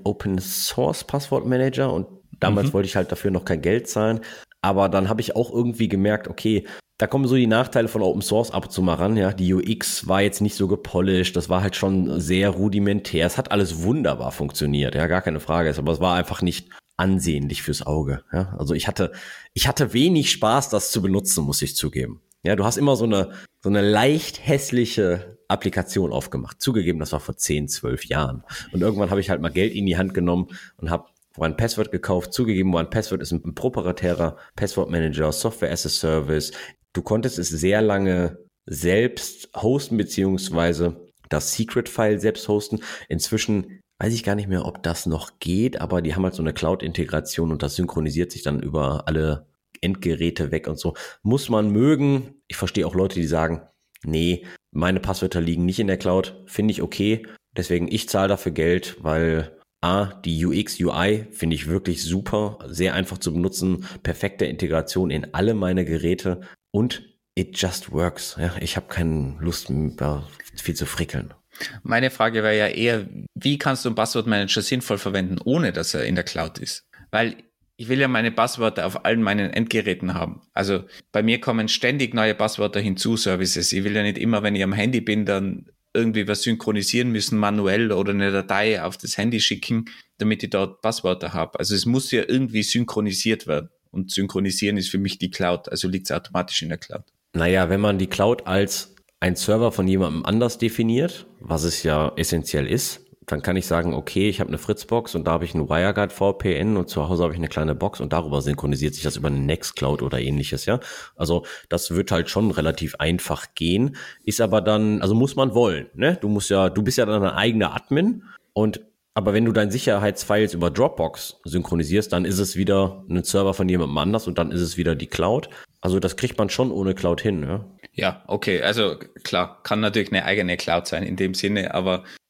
Open-Source-Passwortmanager und damals wollte ich halt dafür noch kein Geld zahlen. Aber dann habe ich auch irgendwie gemerkt, okay, da kommen so die Nachteile von Open Source ab und zu mal ran, ja. Die UX war jetzt nicht so gepolished, das war halt schon sehr rudimentär. Es hat alles wunderbar funktioniert, ja, gar keine Frage. Aber es war einfach nicht ansehnlich fürs Auge, ja. Also ich hatte wenig Spaß, das zu benutzen, muss ich zugeben. Ja, du hast immer so eine leicht hässliche Applikation aufgemacht. Zugegeben, das war vor 10, 12 Jahren. Und irgendwann habe ich halt mal Geld in die Hand genommen und habe OnePassword gekauft. Zugegeben, OnePassword ist ein proprietärer Passwortmanager, Software as a Service. Du konntest es sehr lange selbst hosten, beziehungsweise das Secret-File selbst hosten. Inzwischen weiß ich gar nicht mehr, ob das noch geht, aber die haben halt so eine Cloud-Integration und das synchronisiert sich dann über alle Endgeräte weg und so. Muss man mögen. Ich verstehe auch Leute, die sagen, nee, meine Passwörter liegen nicht in der Cloud. Finde ich okay. Deswegen, ich zahle dafür Geld, weil die UX, UI finde ich wirklich super. Sehr einfach zu benutzen. Perfekte Integration in alle meine Geräte. Und it just works. Ja, ich habe keine Lust, da viel zu frickeln. Meine Frage wäre ja eher, wie kannst du einen Passwortmanager sinnvoll verwenden, ohne dass er in der Cloud ist? Weil ich will ja meine Passwörter auf allen meinen Endgeräten haben. Also bei mir kommen ständig neue Passwörter hinzu, Services. Ich will ja nicht immer, wenn ich am Handy bin, dann irgendwie was synchronisieren müssen, manuell oder eine Datei auf das Handy schicken, damit ich dort Passwörter habe. Also es muss ja irgendwie synchronisiert werden. Und synchronisieren ist für mich die Cloud, also liegt es automatisch in der Cloud. Naja, wenn man die Cloud als ein Server von jemandem anders definiert, was es ja essentiell ist, dann kann ich sagen, okay, ich habe eine Fritzbox und da habe ich einen WireGuard VPN und zu Hause habe ich eine kleine Box und darüber synchronisiert sich das über eine Nextcloud oder ähnliches, ja. Also das wird halt schon relativ einfach gehen, ist aber dann, also muss man wollen, ne? Du bist ja dann ein eigener Admin aber wenn du deine Sicherheitsfiles über Dropbox synchronisierst, dann ist es wieder ein Server von jemandem anders und dann ist es wieder die Cloud. Also das kriegt man schon ohne Cloud hin, ja. Ja, okay, also klar, kann natürlich eine eigene Cloud sein in dem Sinne, aber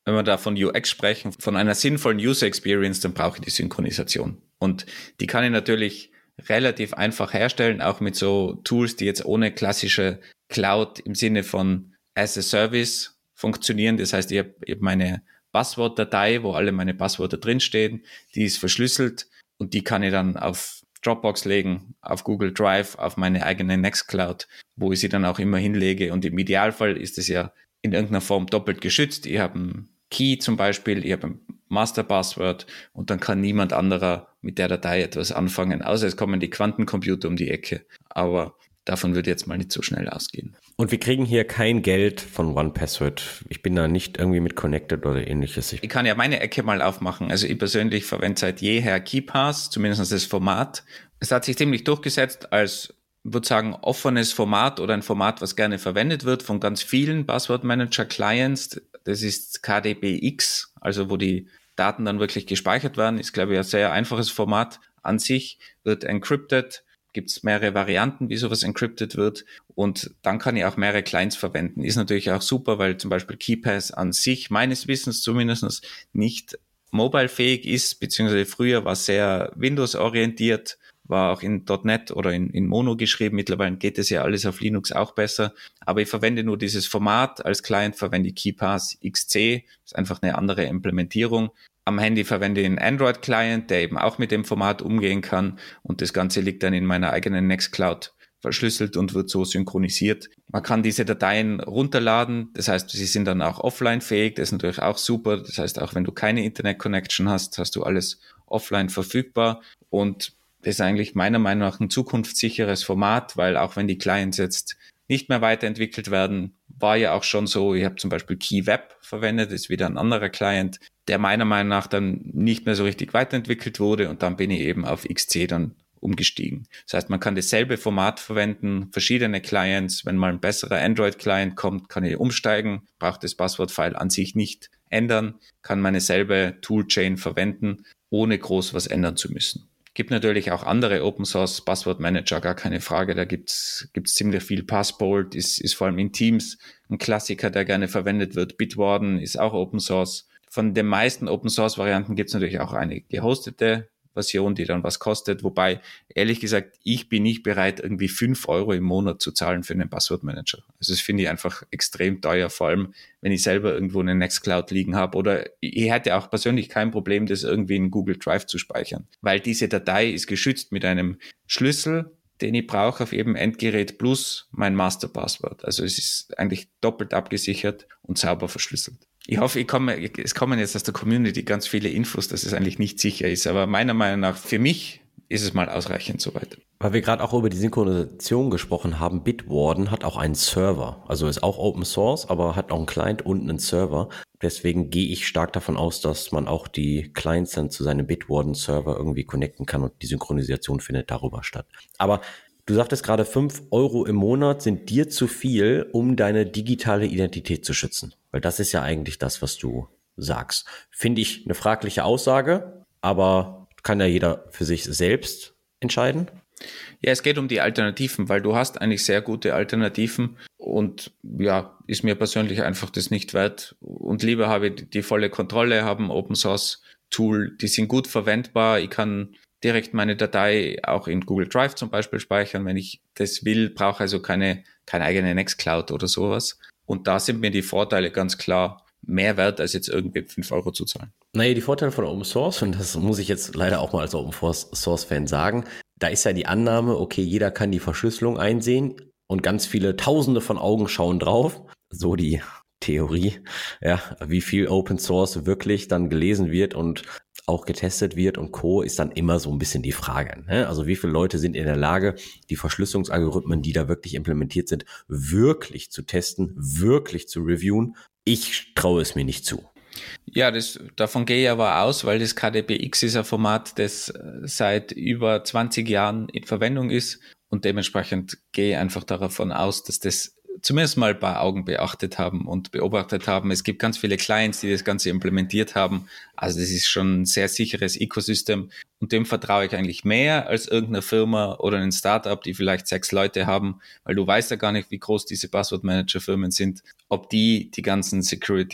wenn wir da von UX sprechen, von einer sinnvollen User Experience, dann brauche ich die Synchronisation. Und die kann ich natürlich relativ einfach herstellen, auch mit so Tools, die jetzt ohne klassische Cloud im Sinne von as a Service funktionieren. Das heißt, ich hab meine Passwortdatei, wo alle meine Passwörter drinstehen, die ist verschlüsselt und die kann ich dann auf Dropbox legen, auf Google Drive, auf meine eigene Nextcloud, wo ich sie dann auch immer hinlege. Und im Idealfall ist es ja in irgendeiner Form doppelt geschützt. Ich habe einen Key zum Beispiel, ich habe ein Masterpasswort und dann kann niemand anderer mit der Datei etwas anfangen, außer es kommen die Quantencomputer um die Ecke. Aber davon würde jetzt mal nicht so schnell ausgehen. Und wir kriegen hier kein Geld von OnePassword. Ich bin da nicht irgendwie mit connected oder ähnliches. Ich kann ja meine Ecke mal aufmachen. Also ich persönlich verwende seit jeher KeePass, zumindest das Format. Es hat sich ziemlich durchgesetzt als, ich würde sagen, offenes Format oder ein Format, was gerne verwendet wird von ganz vielen Passwortmanager-Clients. Das ist KDBX, also wo die Daten dann wirklich gespeichert werden. Ist, glaube ich, ein sehr einfaches Format an sich, wird encrypted. Gibt es mehrere Varianten, wie sowas encrypted wird und dann kann ich auch mehrere Clients verwenden. Ist natürlich auch super, weil zum Beispiel KeePass an sich, meines Wissens zumindest, nicht mobile-fähig ist, beziehungsweise früher war sehr Windows-orientiert, war auch in .NET oder in Mono geschrieben. Mittlerweile geht es ja alles auf Linux auch besser, aber ich verwende nur dieses Format. Als Client verwende ich KeePass XC, ist einfach eine andere Implementierung. Am Handy verwende ich einen Android-Client, der eben auch mit dem Format umgehen kann und das Ganze liegt dann in meiner eigenen Nextcloud verschlüsselt und wird so synchronisiert. Man kann diese Dateien runterladen, das heißt, sie sind dann auch offline-fähig, das ist natürlich auch super. Das heißt, auch wenn du keine Internet-Connection hast, hast du alles offline verfügbar und das ist eigentlich meiner Meinung nach ein zukunftssicheres Format, weil auch wenn die Clients jetzt nicht mehr weiterentwickelt werden, war ja auch schon so, ich habe zum Beispiel KeyWeb verwendet, das ist wieder ein anderer Client, der meiner Meinung nach dann nicht mehr so richtig weiterentwickelt wurde und dann bin ich eben auf XC dann umgestiegen. Das heißt, man kann dasselbe Format verwenden, verschiedene Clients. Wenn mal ein besserer Android-Client kommt, kann ich umsteigen, braucht das Passwortfile an sich nicht ändern, kann meine selbe Toolchain verwenden, ohne groß was ändern zu müssen. Gibt natürlich auch andere Open Source Passwortmanager, gar keine Frage. Da gibt's ziemlich viel. Passport ist vor allem in Teams ein Klassiker, der gerne verwendet wird. Bitwarden ist auch Open Source. Von den meisten Open Source Varianten gibt's natürlich auch eine gehostete Version, die dann was kostet. Wobei, ehrlich gesagt, ich bin nicht bereit, irgendwie 5 Euro im Monat zu zahlen für einen Passwortmanager. Also das finde ich einfach extrem teuer, vor allem, wenn ich selber irgendwo eine Nextcloud liegen habe. Oder ich hätte auch persönlich kein Problem, das irgendwie in Google Drive zu speichern. Weil diese Datei ist geschützt mit einem Schlüssel, den ich brauche auf jedem Endgerät plus mein Masterpasswort. Also es ist eigentlich doppelt abgesichert und sauber verschlüsselt. Ich hoffe, es kommen jetzt aus der Community ganz viele Infos, dass es eigentlich nicht sicher ist. Aber meiner Meinung nach, für mich ist es mal ausreichend soweit. Weil wir gerade auch über die Synchronisation gesprochen haben, Bitwarden hat auch einen Server. Also ist auch Open Source, aber hat auch einen Client und einen Server. Deswegen gehe ich stark davon aus, dass man auch die Clients dann zu seinem Bitwarden-Server irgendwie connecten kann und die Synchronisation findet darüber statt. Aber du sagtest gerade, 5 Euro im Monat sind dir zu viel, um deine digitale Identität zu schützen. Weil das ist ja eigentlich das, was du sagst. Finde ich eine fragliche Aussage, aber kann ja jeder für sich selbst entscheiden. Ja, es geht um die Alternativen, weil du hast eigentlich sehr gute Alternativen und ja, ist mir persönlich einfach das nicht wert. Und lieber habe ich die volle Kontrolle, habe ein Open Source Tool, die sind gut verwendbar. Ich kann direkt meine Datei auch in Google Drive zum Beispiel speichern, wenn ich das will, brauche also keine eigene Nextcloud oder sowas. Und da sind mir die Vorteile ganz klar mehr wert, als jetzt irgendwie 5 Euro zu zahlen. Naja, die Vorteile von Open Source, und das muss ich jetzt leider auch mal als Open Source Fan sagen, da ist ja die Annahme, okay, jeder kann die Verschlüsselung einsehen und ganz viele Tausende von Augen schauen drauf. So die Theorie, ja, wie viel Open Source wirklich dann gelesen wird und auch getestet wird und Co. ist dann immer so ein bisschen die Frage. Ne? Also wie viele Leute sind in der Lage, die Verschlüsselungsalgorithmen, die da wirklich implementiert sind, wirklich zu testen, wirklich zu reviewen? Ich traue es mir nicht zu. Ja, davon gehe ich aber aus, weil das KDBX ist ein Format, das seit über 20 Jahren in Verwendung ist und dementsprechend gehe ich einfach davon aus, dass das zumindest mal ein paar Augen beachtet haben und beobachtet haben. Es gibt ganz viele Clients, die das Ganze implementiert haben. Also das ist schon ein sehr sicheres Ökosystem und dem vertraue ich eigentlich mehr als irgendeiner Firma oder ein Startup, die vielleicht 6 Leute haben, weil du weißt ja gar nicht, wie groß diese Passwortmanager-Firmen sind, ob die ganzen Security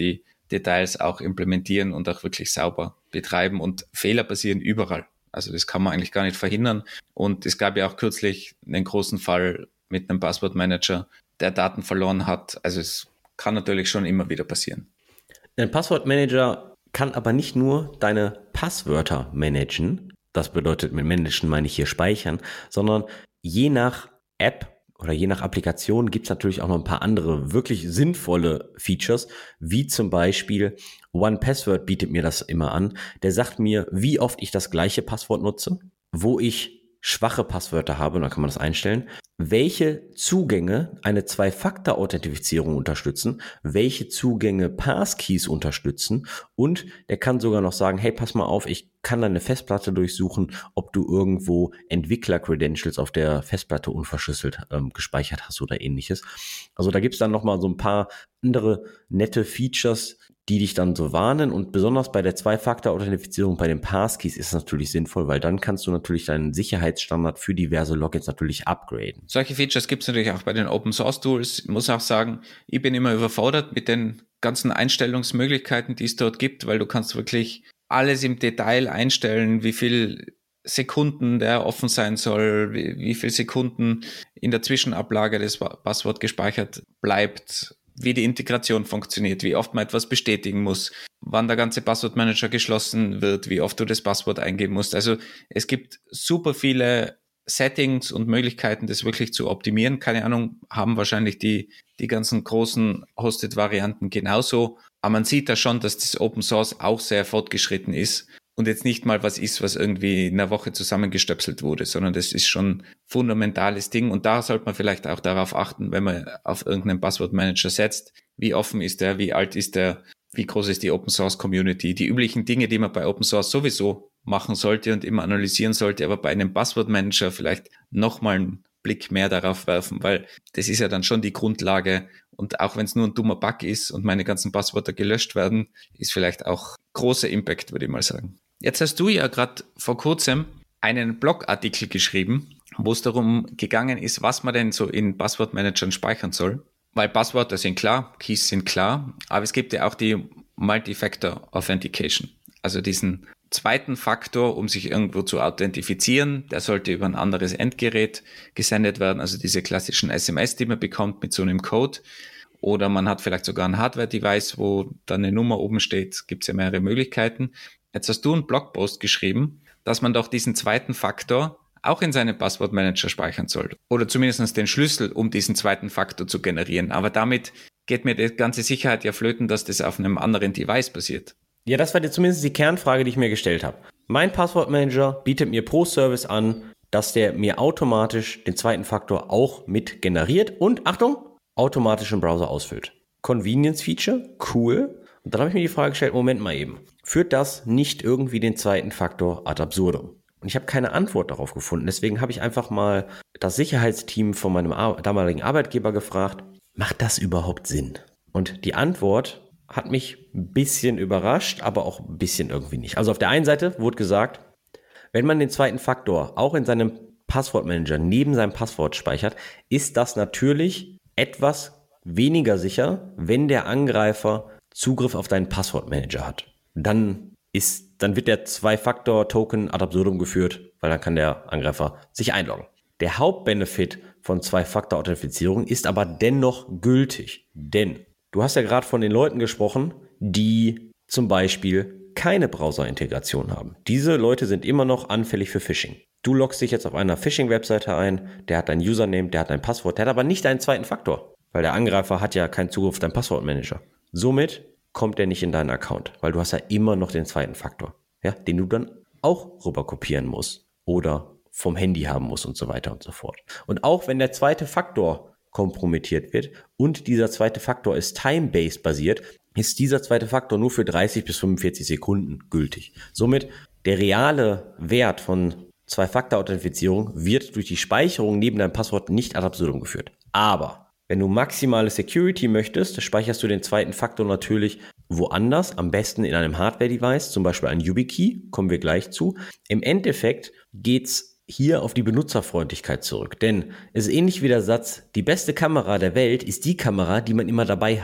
Details auch implementieren und auch wirklich sauber betreiben, und Fehler passieren überall. Also das kann man eigentlich gar nicht verhindern. Und es gab ja auch kürzlich einen großen Fall mit einem Passwortmanager, der Daten verloren hat. Also es kann natürlich schon immer wieder passieren. Ein Passwortmanager kann aber nicht nur deine Passwörter managen. Das bedeutet, mit managen meine ich hier speichern, sondern je nach App oder je nach Applikation gibt es natürlich auch noch ein paar andere wirklich sinnvolle Features, wie zum Beispiel OnePassword bietet mir das immer an. Der sagt mir, wie oft ich das gleiche Passwort nutze, wo ich schwache Passwörter habe, und dann kann man das einstellen, welche Zugänge eine Zwei-Faktor-Authentifizierung unterstützen, welche Zugänge Passkeys unterstützen, und der kann sogar noch sagen, hey, pass mal auf, ich kann deine Festplatte durchsuchen, ob du irgendwo Entwickler-Credentials auf der Festplatte unverschlüsselt gespeichert hast oder ähnliches. Also da gibt es dann nochmal so ein paar andere nette Features, die dich dann so warnen, und besonders bei der Zwei-Faktor-Authentifizierung bei den Passkeys ist es natürlich sinnvoll, weil dann kannst du natürlich deinen Sicherheitsstandard für diverse Logins natürlich upgraden. Solche Features gibt es natürlich auch bei den Open-Source-Tools. Ich muss auch sagen, ich bin immer überfordert mit den ganzen Einstellungsmöglichkeiten, die es dort gibt, weil du kannst wirklich alles im Detail einstellen, wie viel Sekunden der offen sein soll, wie viel Sekunden in der Zwischenablage das Passwort gespeichert bleibt, wie die Integration funktioniert, wie oft man etwas bestätigen muss, wann der ganze Passwortmanager geschlossen wird, wie oft du das Passwort eingeben musst. Also es gibt super viele Settings und Möglichkeiten, das wirklich zu optimieren. Keine Ahnung, haben wahrscheinlich die ganzen großen Hosted-Varianten genauso. Aber man sieht da schon, dass das Open Source auch sehr fortgeschritten ist und jetzt nicht mal was ist, was irgendwie in einer Woche zusammengestöpselt wurde, sondern das ist schon ein fundamentales Ding. Und da sollte man vielleicht auch darauf achten, wenn man auf irgendeinen Passwortmanager setzt, wie offen ist der, wie alt ist der, wie groß ist die Open Source Community, die üblichen Dinge, die man bei Open Source sowieso machen sollte und immer analysieren sollte, aber bei einem Passwortmanager vielleicht nochmal einen Blick mehr darauf werfen, weil das ist ja dann schon die Grundlage, und auch wenn es nur ein dummer Bug ist und meine ganzen Passwörter gelöscht werden, ist vielleicht auch großer Impact, würde ich mal sagen. Jetzt hast du ja gerade vor kurzem einen Blogartikel geschrieben, wo es darum gegangen ist, was man denn so in Passwortmanagern speichern soll. Weil Passwörter sind klar, Keys sind klar, aber es gibt ja auch die Multi-Factor Authentication, also diesen zweiten Faktor, um sich irgendwo zu authentifizieren. Der sollte über ein anderes Endgerät gesendet werden, also diese klassischen SMS, die man bekommt mit so einem Code. Oder man hat vielleicht sogar ein Hardware-Device, wo dann eine Nummer oben steht. Gibt es ja mehrere Möglichkeiten. Jetzt hast du einen Blogpost geschrieben, dass man doch diesen zweiten Faktor auch in seinem Passwortmanager speichern soll. Oder zumindest den Schlüssel, um diesen zweiten Faktor zu generieren. Aber damit geht mir die ganze Sicherheit ja flöten, dass das auf einem anderen Device passiert. Ja, das war zumindest die Kernfrage, die ich mir gestellt habe. Mein Passwortmanager bietet mir pro Service an, dass der mir automatisch den zweiten Faktor auch mit generiert und, Achtung, automatisch im Browser ausfüllt. Convenience-Feature, cool. Und dann habe ich mir die Frage gestellt, Moment mal eben, führt das nicht irgendwie den zweiten Faktor ad absurdum? Und ich habe keine Antwort darauf gefunden. Deswegen habe ich einfach mal das Sicherheitsteam von meinem damaligen Arbeitgeber gefragt, macht das überhaupt Sinn? Und die Antwort hat mich ein bisschen überrascht, aber auch ein bisschen irgendwie nicht. Also auf der einen Seite wurde gesagt, wenn man den zweiten Faktor auch in seinem Passwortmanager neben seinem Passwort speichert, ist das natürlich etwas weniger sicher, wenn der Angreifer Zugriff auf deinen Passwortmanager hat. Dann wird der Zwei-Faktor-Token ad absurdum geführt, weil dann kann der Angreifer sich einloggen. Der Hauptbenefit von Zwei-Faktor-Authentifizierung ist aber dennoch gültig, denn du hast ja gerade von den Leuten gesprochen, die zum Beispiel keine Browser-Integration haben. Diese Leute sind immer noch anfällig für Phishing. Du loggst dich jetzt auf einer Phishing-Webseite ein, der hat dein Username, der hat dein Passwort, der hat aber nicht einen zweiten Faktor, weil der Angreifer hat ja keinen Zugriff auf deinen Passwortmanager. Somit kommt der nicht in deinen Account, weil du hast ja immer noch den zweiten Faktor, ja, den du dann auch rüber kopieren musst oder vom Handy haben musst und so weiter und so fort. Und auch wenn der zweite Faktor kompromittiert wird und dieser zweite Faktor ist time-based basiert, ist dieser zweite Faktor nur für 30 bis 45 Sekunden gültig. Somit der reale Wert von Zwei-Faktor-Authentifizierung wird durch die Speicherung neben deinem Passwort nicht ad absurdum geführt. Aber wenn du maximale Security möchtest, speicherst du den zweiten Faktor natürlich woanders, am besten in einem Hardware-Device, zum Beispiel ein YubiKey, kommen wir gleich zu. Im Endeffekt geht's hier auf die Benutzerfreundlichkeit zurück, denn es ist ähnlich wie der Satz, die beste Kamera der Welt ist die Kamera, die man immer dabei hat.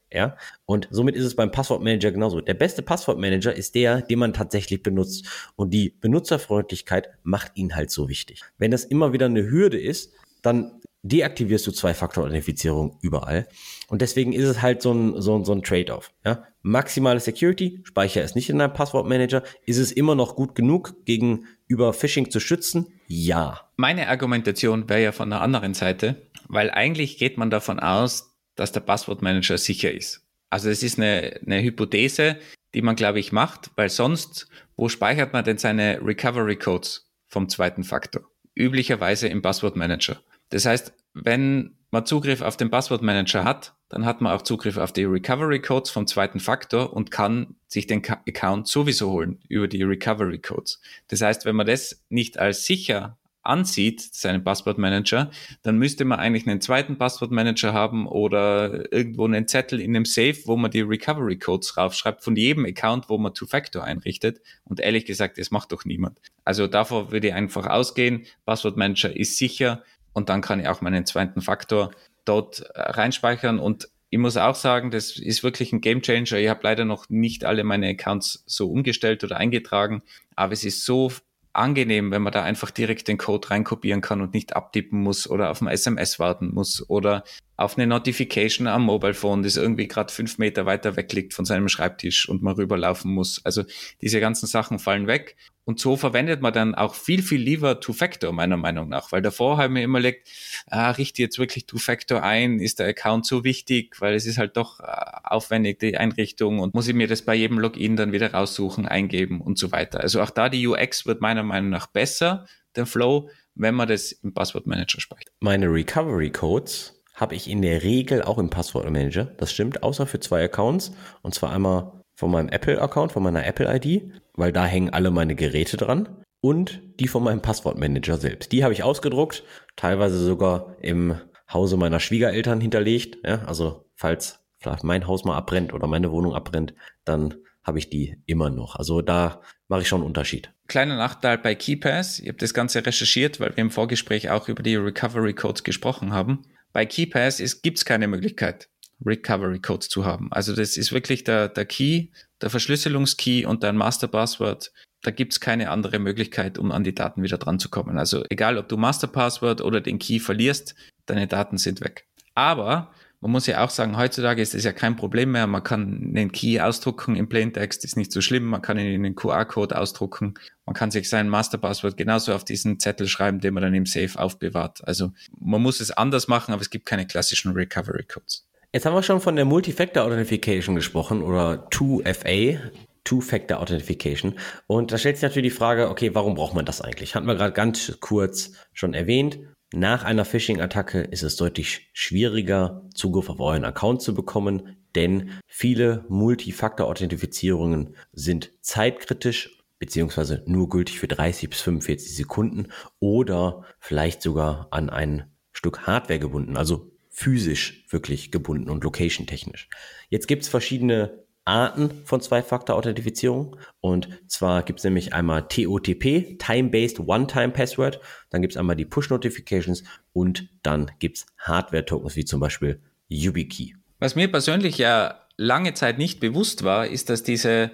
Ja, und somit ist es beim Passwortmanager genauso. Der beste Passwortmanager ist der, den man tatsächlich benutzt. Und die Benutzerfreundlichkeit macht ihn halt so wichtig. Wenn das immer wieder eine Hürde ist, dann deaktivierst du Zwei-Faktor-Authentifizierung überall. Und deswegen ist es halt so ein Trade-off. Ja? Maximale Security, Speicher ist nicht in deinem Passwortmanager. Ist es immer noch gut genug, gegenüber Phishing zu schützen? Ja. Meine Argumentation wäre ja von der anderen Seite, weil eigentlich geht man davon aus, dass der Passwortmanager sicher ist. Also es ist eine Hypothese, die man, glaube ich, macht, weil sonst, wo speichert man denn seine Recovery Codes vom zweiten Faktor? Üblicherweise im Passwortmanager. Das heißt, wenn man Zugriff auf den Passwortmanager hat, dann hat man auch Zugriff auf die Recovery Codes vom zweiten Faktor und kann sich den Account sowieso holen über die Recovery Codes. Das heißt, wenn man das nicht als sicher ansieht, seinen Passwortmanager, dann müsste man eigentlich einen zweiten Passwortmanager haben oder irgendwo einen Zettel in einem Safe, wo man die Recovery Codes raufschreibt von jedem Account, wo man Two-Factor einrichtet. Und ehrlich gesagt, das macht doch niemand. Also davor würde ich einfach ausgehen, Passwortmanager ist sicher und dann kann ich auch meinen zweiten Faktor dort reinspeichern. Und ich muss auch sagen, das ist wirklich ein Gamechanger. Ich habe leider noch nicht alle meine Accounts so umgestellt oder eingetragen, aber es ist so angenehm, wenn man da einfach direkt den Code reinkopieren kann und nicht abtippen muss oder auf ein SMS warten muss oder auf eine Notification am Mobile Phone, das irgendwie gerade 5 Meter weiter weg liegt von seinem Schreibtisch und man rüberlaufen muss. Also diese ganzen Sachen fallen weg. Und so verwendet man dann auch viel, viel lieber Two-Factor, meiner Meinung nach. Weil davor habe ich mir immer überlegt, richte jetzt wirklich Two-Factor ein? Ist der Account so wichtig? Weil es ist halt doch aufwendig, die Einrichtung. Und muss ich mir das bei jedem Login dann wieder raussuchen, eingeben und so weiter. Also auch da die UX wird meiner Meinung nach besser, der Flow, wenn man das im Passwortmanager speichert. Meine Recovery Codes habe ich in der Regel auch im Passwortmanager. Das stimmt, außer für 2 Accounts. Und zwar einmal von meinem Apple-Account, von meiner Apple-ID, weil da hängen alle meine Geräte dran. Und die von meinem Passwortmanager selbst. Die habe ich ausgedruckt, teilweise sogar im Hause meiner Schwiegereltern hinterlegt. Ja, also falls vielleicht mein Haus mal abbrennt oder meine Wohnung abbrennt, dann habe ich die immer noch. Also da mache ich schon einen Unterschied. Kleiner Nachteil bei KeePass. Ich habe das Ganze recherchiert, weil wir im Vorgespräch auch über die Recovery Codes gesprochen haben. Bei KeePass gibt es keine Möglichkeit, Recovery Codes zu haben. Also das ist wirklich der Key, der Verschlüsselungskey und dein Masterpasswort. Da gibt es keine andere Möglichkeit, um an die Daten wieder dran zu kommen. Also egal, ob du Masterpasswort oder den Key verlierst, deine Daten sind weg. Aber man muss ja auch sagen, heutzutage ist das ja kein Problem mehr. Man kann den Key ausdrucken im Plaintext, ist nicht so schlimm. Man kann ihn in den QR-Code ausdrucken. Man kann sich sein Masterpasswort genauso auf diesen Zettel schreiben, den man dann im Safe aufbewahrt. Also man muss es anders machen, aber es gibt keine klassischen Recovery Codes. Jetzt haben wir schon von der Multi-Factor Authentification gesprochen oder 2FA, Two-Factor Authentification. Und da stellt sich natürlich die Frage, okay, warum braucht man das eigentlich? Hatten wir gerade ganz kurz schon erwähnt. Nach einer Phishing-Attacke ist es deutlich schwieriger, Zugriff auf euren Account zu bekommen, denn viele Multi-Factor-Authentifizierungen sind zeitkritisch beziehungsweise nur gültig für 30 bis 45 Sekunden oder vielleicht sogar an ein Stück Hardware gebunden, also physisch wirklich gebunden und location-technisch. Jetzt gibt es verschiedene Arten von Zwei-Faktor-Authentifizierung und zwar gibt es nämlich einmal TOTP, Time-Based One-Time-Password, dann gibt es einmal die Push-Notifications und dann gibt es Hardware-Tokens wie zum Beispiel YubiKey. Was mir persönlich ja lange Zeit nicht bewusst war, ist, dass diese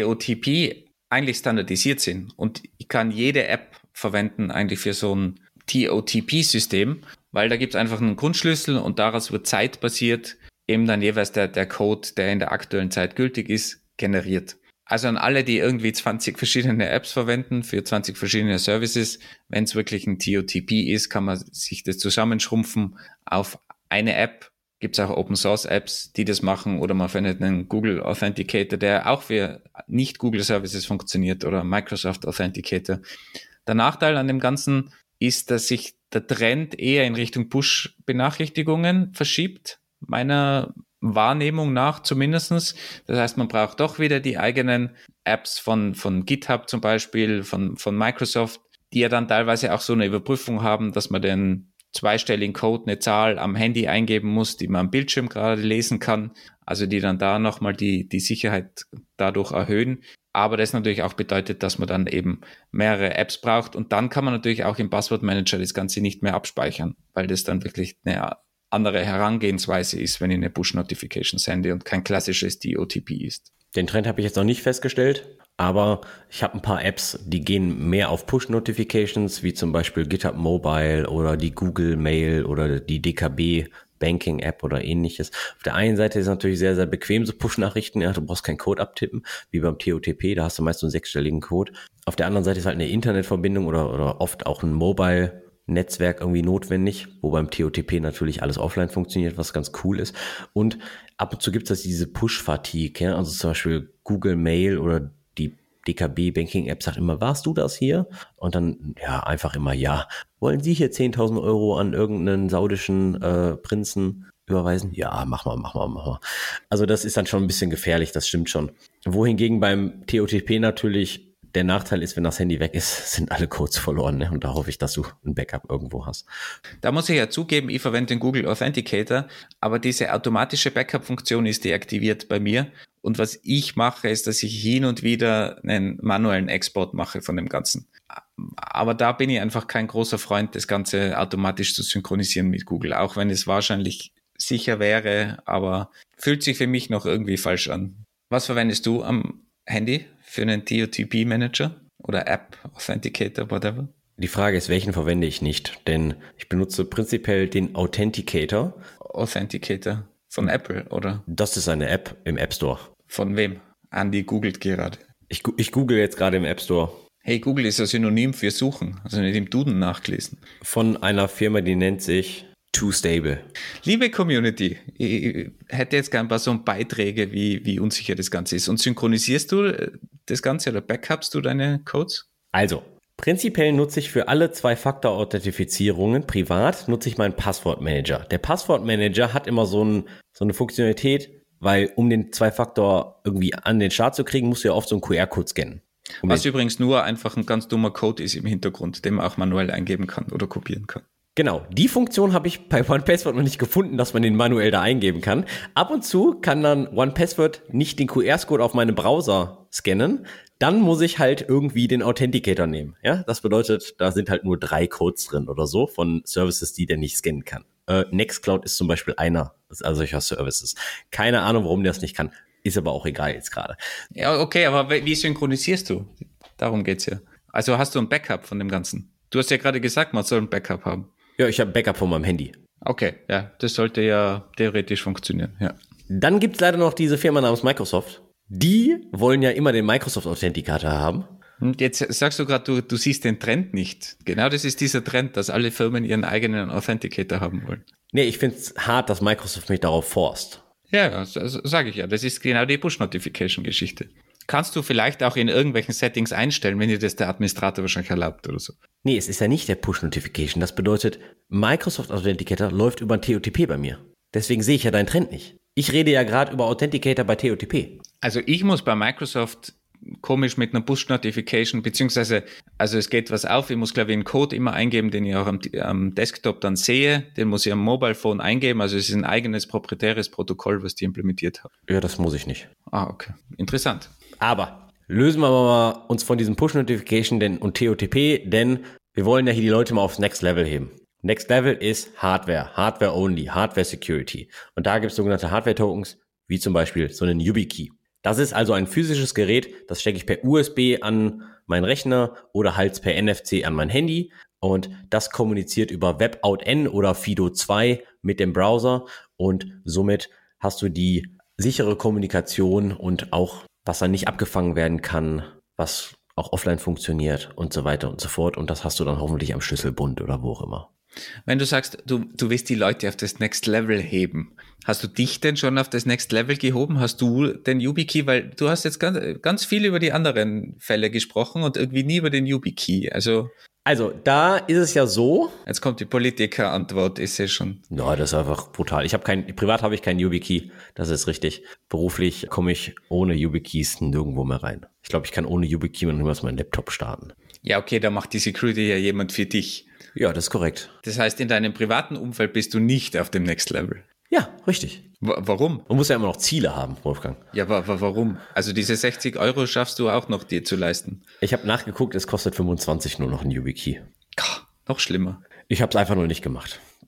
TOTP eigentlich standardisiert sind und ich kann jede App verwenden eigentlich für so ein TOTP-System, weil da gibt es einfach einen Grundschlüssel und daraus wird zeitbasiert eben dann jeweils der Code, der in der aktuellen Zeit gültig ist, generiert. Also an alle, die irgendwie 20 verschiedene Apps verwenden für 20 verschiedene Services, wenn es wirklich ein TOTP ist, kann man sich das zusammenschrumpfen auf eine App. Gibt es auch Open-Source-Apps, die das machen oder man verwendet einen Google Authenticator, der auch für Nicht-Google-Services funktioniert oder Microsoft Authenticator. Der Nachteil an dem Ganzen ist, dass sich der Trend eher in Richtung Push-Benachrichtigungen verschiebt, meiner Wahrnehmung nach zumindestens. Das heißt, man braucht doch wieder die eigenen Apps von GitHub zum Beispiel, von Microsoft, die ja dann teilweise auch so eine Überprüfung haben, dass man den zweistelligen Code, eine Zahl am Handy eingeben muss, die man am Bildschirm gerade lesen kann, also die dann da nochmal die Sicherheit dadurch erhöhen. Aber das natürlich auch bedeutet, dass man dann eben mehrere Apps braucht und dann kann man natürlich auch im Passwortmanager das Ganze nicht mehr abspeichern, weil das dann wirklich eine andere Herangehensweise ist, wenn ich eine Push-Notification sende und kein klassisches DOTP ist. Den Trend habe ich jetzt noch nicht festgestellt, aber ich habe ein paar Apps, die gehen mehr auf Push-Notifications, wie zum Beispiel GitHub Mobile oder die Google Mail oder die DKB Banking-App oder ähnliches. Auf der einen Seite ist es natürlich sehr, sehr bequem, so Push-Nachrichten. Ja, du brauchst keinen Code abtippen, wie beim TOTP, da hast du meist so einen 6-stelligen Code. Auf der anderen Seite ist halt eine Internetverbindung oder oft auch ein Mobile-Netzwerk irgendwie notwendig, wo beim TOTP natürlich alles offline funktioniert, was ganz cool ist. Und ab und zu gibt es diese Push-Fatigue, ja? Also zum Beispiel Google Mail oder die DKB-Banking-App sagt immer, warst du das hier? Und dann, ja, einfach immer ja. Wollen Sie hier 10.000 Euro an irgendeinen saudischen Prinzen überweisen? Ja, mach mal. Also das ist dann schon ein bisschen gefährlich, das stimmt schon. Wohingegen beim TOTP natürlich der Nachteil ist, wenn das Handy weg ist, sind alle Codes verloren. Ne? Und da hoffe ich, dass du ein Backup irgendwo hast. Da muss ich ja zugeben, ich verwende den Google Authenticator, aber diese automatische Backup-Funktion ist deaktiviert bei mir. Und was ich mache, ist, dass ich hin und wieder einen manuellen Export mache von dem Ganzen. Aber da bin ich einfach kein großer Freund, das Ganze automatisch zu synchronisieren mit Google, auch wenn es wahrscheinlich sicher wäre, aber fühlt sich für mich noch irgendwie falsch an. Was verwendest du am Handy für einen TOTP-Manager oder App, Authenticator, whatever? Die Frage ist, welchen verwende ich nicht? Denn ich benutze prinzipiell den Authenticator. Authenticator von Apple, oder? Das ist eine App im App Store. Von wem? Andi googelt gerade. Ich google jetzt gerade im App Store. Hey, Google ist ein Synonym für Suchen, also nicht im Duden nachgelesen. Von einer Firma, die nennt sich Too Stable. Liebe Community, ich hätte jetzt gern ein paar so Beiträge, wie unsicher das Ganze ist. Und synchronisierst du das Ganze oder backupst du deine Codes? Also, prinzipiell nutze ich für alle Zwei-Faktor-Authentifizierungen privat, nutze ich meinen Passwortmanager. Der Passwortmanager hat immer so eine Funktionalität, weil um den Zwei-Faktor irgendwie an den Start zu kriegen, musst du ja oft so einen QR-Code scannen. Was übrigens nur einfach ein ganz dummer Code ist im Hintergrund, den man auch manuell eingeben kann oder kopieren kann. Genau, die Funktion habe ich bei OnePassword noch nicht gefunden, dass man den manuell da eingeben kann. Ab und zu kann dann OnePassword nicht den QR-Code auf meinem Browser scannen. Dann muss ich halt irgendwie den Authenticator nehmen. Ja, das bedeutet, da sind halt nur 3 Codes drin oder so von Services, die der nicht scannen kann. Nextcloud ist zum Beispiel einer solcher Services. Keine Ahnung, warum der das nicht kann. Ist aber auch egal jetzt gerade. Ja, okay, aber wie synchronisierst du? Darum geht's ja. Also hast du ein Backup von dem Ganzen? Du hast ja gerade gesagt, man soll ein Backup haben. Ja, ich habe Backup von meinem Handy. Okay, ja, das sollte ja theoretisch funktionieren, ja. Dann gibt's leider noch diese Firma namens Microsoft. Die wollen ja immer den Microsoft Authenticator haben. Und jetzt sagst du gerade, du siehst den Trend nicht. Genau das ist dieser Trend, dass alle Firmen ihren eigenen Authenticator haben wollen. Nee, ich find's hart, dass Microsoft mich darauf forst. Ja, sage ich ja. Das ist genau die Push-Notification-Geschichte. Kannst du vielleicht auch in irgendwelchen Settings einstellen, wenn dir das der Administrator wahrscheinlich erlaubt oder so? Nee, es ist ja nicht der Push-Notification. Das bedeutet, Microsoft Authenticator läuft über ein TOTP bei mir. Deswegen sehe ich ja deinen Trend nicht. Ich rede ja gerade über Authenticator bei TOTP. Also ich muss bei Microsoft komisch mit einer Push-Notification, beziehungsweise, also es geht was auf, ich muss, glaube ich, einen Code immer eingeben, den ich auch am Desktop dann sehe, den muss ich am Mobile Phone eingeben, also es ist ein eigenes proprietäres Protokoll, was die implementiert haben. Ja, das muss ich nicht. Ah, okay. Interessant. Aber lösen wir mal uns von diesem Push-Notification und TOTP, denn wir wollen ja hier die Leute mal aufs Next Level heben. Next Level ist Hardware, Hardware Only, Hardware Security. Und da gibt es sogenannte Hardware-Tokens, wie zum Beispiel so einen YubiKey. Das ist also ein physisches Gerät, das stecke ich per USB an meinen Rechner oder halt per NFC an mein Handy und das kommuniziert über WebAuthn oder Fido2 mit dem Browser und somit hast du die sichere Kommunikation und auch, was dann nicht abgefangen werden kann, was auch offline funktioniert und so weiter und so fort und das hast du dann hoffentlich am Schlüsselbund oder wo auch immer. Wenn du sagst, du willst die Leute auf das Next Level heben, hast du dich denn schon auf das Next Level gehoben? Hast du den YubiKey? Weil du hast jetzt ganz viel über die anderen Fälle gesprochen und irgendwie nie über den YubiKey. Also da ist es ja so. Jetzt kommt die Politiker-Antwort, ist ja schon. Ja, das ist einfach brutal. Privat habe ich keinen YubiKey, das ist richtig. Beruflich komme ich ohne YubiKeys nirgendwo mehr rein. Ich glaube, ich kann ohne YubiKey noch niemals meinen Laptop starten. Ja, okay, da macht die Security ja jemand für dich. Ja, das ist korrekt. Das heißt, in deinem privaten Umfeld bist du nicht auf dem Next Level. Ja, richtig. Warum? Man muss ja immer noch Ziele haben, Wolfgang. Ja, aber warum? Also diese 60 € schaffst du auch noch dir zu leisten. Ich habe nachgeguckt, es kostet 25 nur noch ein YubiKey. Noch schlimmer. Ich habe es einfach nur nicht gemacht.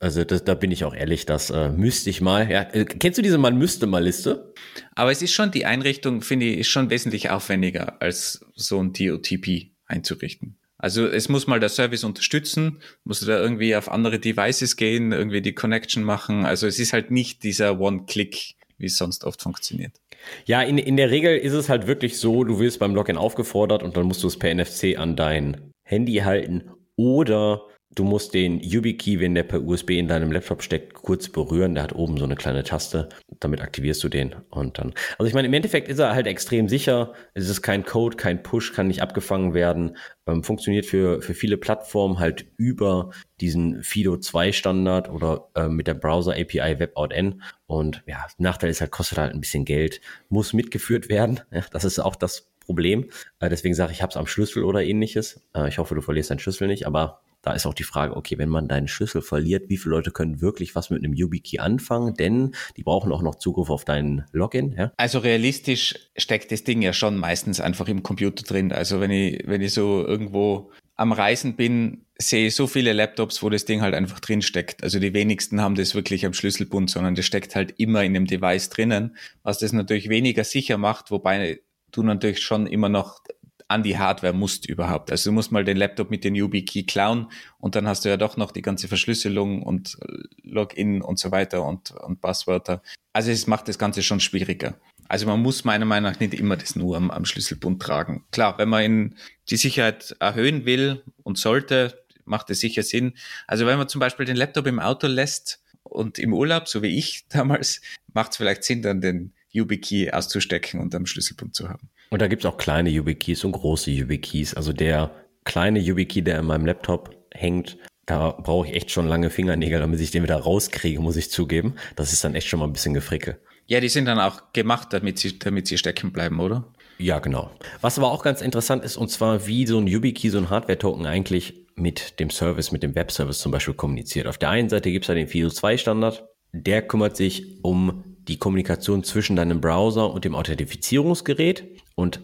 Also da bin ich auch ehrlich, das müsste ich mal. Ja, kennst du diese Man-müsste-mal-Liste? Aber es ist schon, die Einrichtung, finde ich, ist schon wesentlich aufwendiger, als so ein TOTP einzurichten. Also es muss mal der Service unterstützen, muss da irgendwie auf andere Devices gehen, irgendwie die Connection machen. Also es ist halt nicht dieser One-Click, wie es sonst oft funktioniert. Ja, in der Regel ist es halt wirklich so, du wirst beim Login aufgefordert und dann musst du es per NFC an dein Handy halten oder du musst den YubiKey, wenn der per USB in deinem Laptop steckt, kurz berühren. Der hat oben so eine kleine Taste. Damit aktivierst du den und dann. Also ich meine, im Endeffekt ist er halt extrem sicher. Es ist kein Code, kein Push, kann nicht abgefangen werden. Funktioniert für viele Plattformen halt über diesen Fido 2 Standard oder mit der Browser API WebAuthn. Und ja, Nachteil ist halt, kostet halt ein bisschen Geld, muss mitgeführt werden. Ja, das ist auch das Problem. Deswegen sage ich, habe es am Schlüssel oder ähnliches. Ich hoffe, du verlierst deinen Schlüssel nicht, aber da ist auch die Frage, okay, wenn man deinen Schlüssel verliert, wie viele Leute können wirklich was mit einem YubiKey anfangen? Denn die brauchen auch noch Zugriff auf deinen Login. Ja? Also realistisch steckt das Ding ja schon meistens einfach im Computer drin. Also wenn ich so irgendwo am Reisen bin, sehe ich so viele Laptops, wo das Ding halt einfach drin steckt. Also die wenigsten haben das wirklich am Schlüsselbund, sondern das steckt halt immer in dem Device drinnen, was das natürlich weniger sicher macht, wobei du natürlich schon immer noch an die Hardware musst überhaupt. Also du musst mal den Laptop mit den YubiKey klauen und dann hast du ja doch noch die ganze Verschlüsselung und Login und so weiter und Passwörter. Also es macht das Ganze schon schwieriger. Also man muss meiner Meinung nach nicht immer das nur am Schlüsselbund tragen. Klar, wenn man die Sicherheit erhöhen will und sollte, macht es sicher Sinn. Also wenn man zum Beispiel den Laptop im Auto lässt und im Urlaub, so wie ich damals, macht es vielleicht Sinn, dann den YubiKey auszustecken und am Schlüsselbund zu haben. Und da gibt's auch kleine YubiKeys und große YubiKeys. Also der kleine YubiKey, der in meinem Laptop hängt, da brauche ich echt schon lange Fingernägel, damit ich den wieder rauskriege, muss ich zugeben. Das ist dann echt schon mal ein bisschen Gefrickel. Ja, die sind dann auch gemacht, damit sie stecken bleiben, oder? Ja, genau. Was aber auch ganz interessant ist, und zwar wie so ein YubiKey, so ein Hardware-Token eigentlich mit dem Service, mit dem Web-Service zum Beispiel kommuniziert. Auf der einen Seite gibt's ja den Fido 2 Standard. Der kümmert sich um die Kommunikation zwischen deinem Browser und dem Authentifizierungsgerät und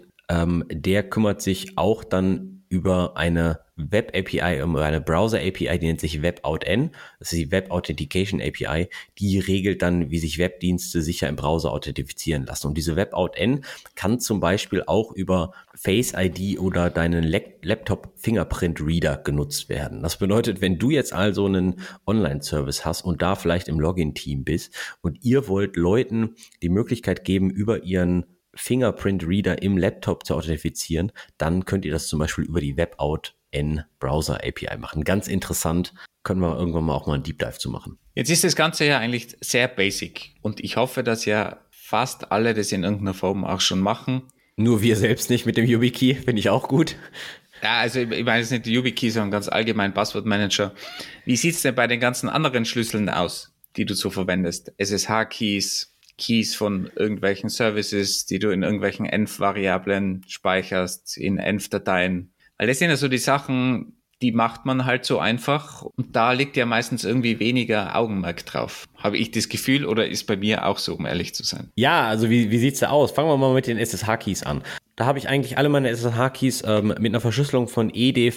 der kümmert sich auch dann über eine Web-API, um eine Browser-API, die nennt sich WebAuthn. Das ist die Web Authentication API. Die regelt dann, wie sich Webdienste sicher im Browser authentifizieren lassen. Und diese WebAuthn kann zum Beispiel auch über Face ID oder deinen Laptop Fingerprint Reader genutzt werden. Das bedeutet, wenn du jetzt also einen Online-Service hast und da vielleicht im Login-Team bist und ihr wollt Leuten die Möglichkeit geben, über ihren Fingerprint-Reader im Laptop zu authentifizieren, dann könnt ihr das zum Beispiel über die WebAuthn Browser API machen. Ganz interessant, können wir irgendwann mal auch mal einen Deep Dive zu machen. Jetzt ist das Ganze ja eigentlich sehr basic und ich hoffe, dass ja fast alle das in irgendeiner Form auch schon machen. Nur wir selbst nicht mit dem YubiKey, finde ich auch gut. Ja, also ich meine jetzt nicht die YubiKey, sondern ganz allgemein Passwortmanager. Wie sieht's denn bei den ganzen anderen Schlüsseln aus, die du so verwendest? SSH-Keys, Keys von irgendwelchen Services, die du in irgendwelchen Env-Variablen speicherst, in Env-Dateien. Weil das sind ja so die Sachen, die macht man halt so einfach und da liegt ja meistens irgendwie weniger Augenmerk drauf. Habe ich das Gefühl oder ist bei mir auch so, um ehrlich zu sein? Ja, also wie sieht's da aus? Fangen wir mal mit den SSH-Keys an. Da habe ich eigentlich alle meine SSH-Keys mit einer Verschlüsselung von ED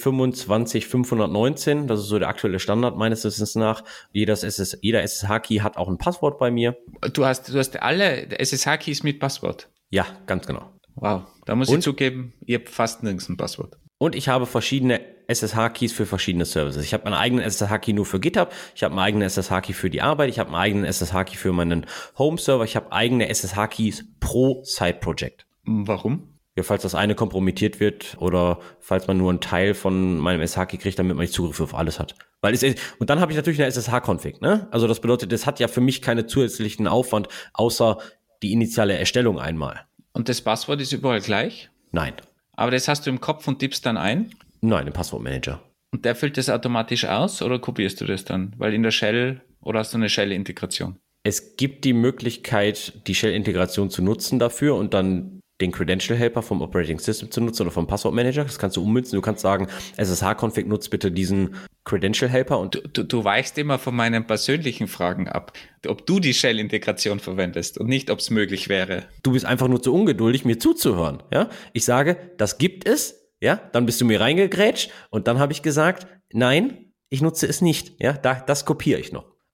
25519. Das ist so der aktuelle Standard meines Wissens nach. Jeder SSH-Key hat auch ein Passwort bei mir. Du hast alle SSH-Keys mit Passwort? Ja, ganz genau. Wow, da muss ich zugeben, ihr habt fast nirgends ein Passwort. Und ich habe verschiedene SSH-Keys für verschiedene Services. Ich habe meinen eigenen SSH-Key nur für GitHub, ich habe meinen eigenen SSH-Key für die Arbeit, ich habe meinen eigenen SSH-Key für meinen Home-Server, ich habe eigene SSH-Keys pro Side-Project. Warum? Ja, falls das eine kompromittiert wird oder falls man nur einen Teil von meinem SSH-Key kriegt, damit man nicht Zugriff auf alles hat. Und dann habe ich natürlich eine SSH-Config, ne? Also das bedeutet, das hat ja für mich keinen zusätzlichen Aufwand, außer die initiale Erstellung einmal. Und das Passwort ist überall gleich? Nein. Aber das hast du im Kopf und tippst dann ein? Nein, im Passwortmanager. Und der füllt das automatisch aus oder kopierst du das dann? Weil in der Shell oder hast du eine Shell-Integration? Es gibt die Möglichkeit, die Shell-Integration zu nutzen dafür und dann den Credential Helper vom Operating System zu nutzen oder vom Passwortmanager. Das kannst du ummünzen. Du kannst sagen, SSH-Config nutzt bitte diesen Credential Helper. Und du weichst immer von meinen persönlichen Fragen ab, ob du die Shell-Integration verwendest und nicht, ob es möglich wäre. Du bist einfach nur zu ungeduldig, mir zuzuhören. Ja, ich sage, das gibt es. Ja, dann bist du mir reingegrätscht und dann habe ich gesagt, nein, ich nutze es nicht. Ja, das kopiere ich noch.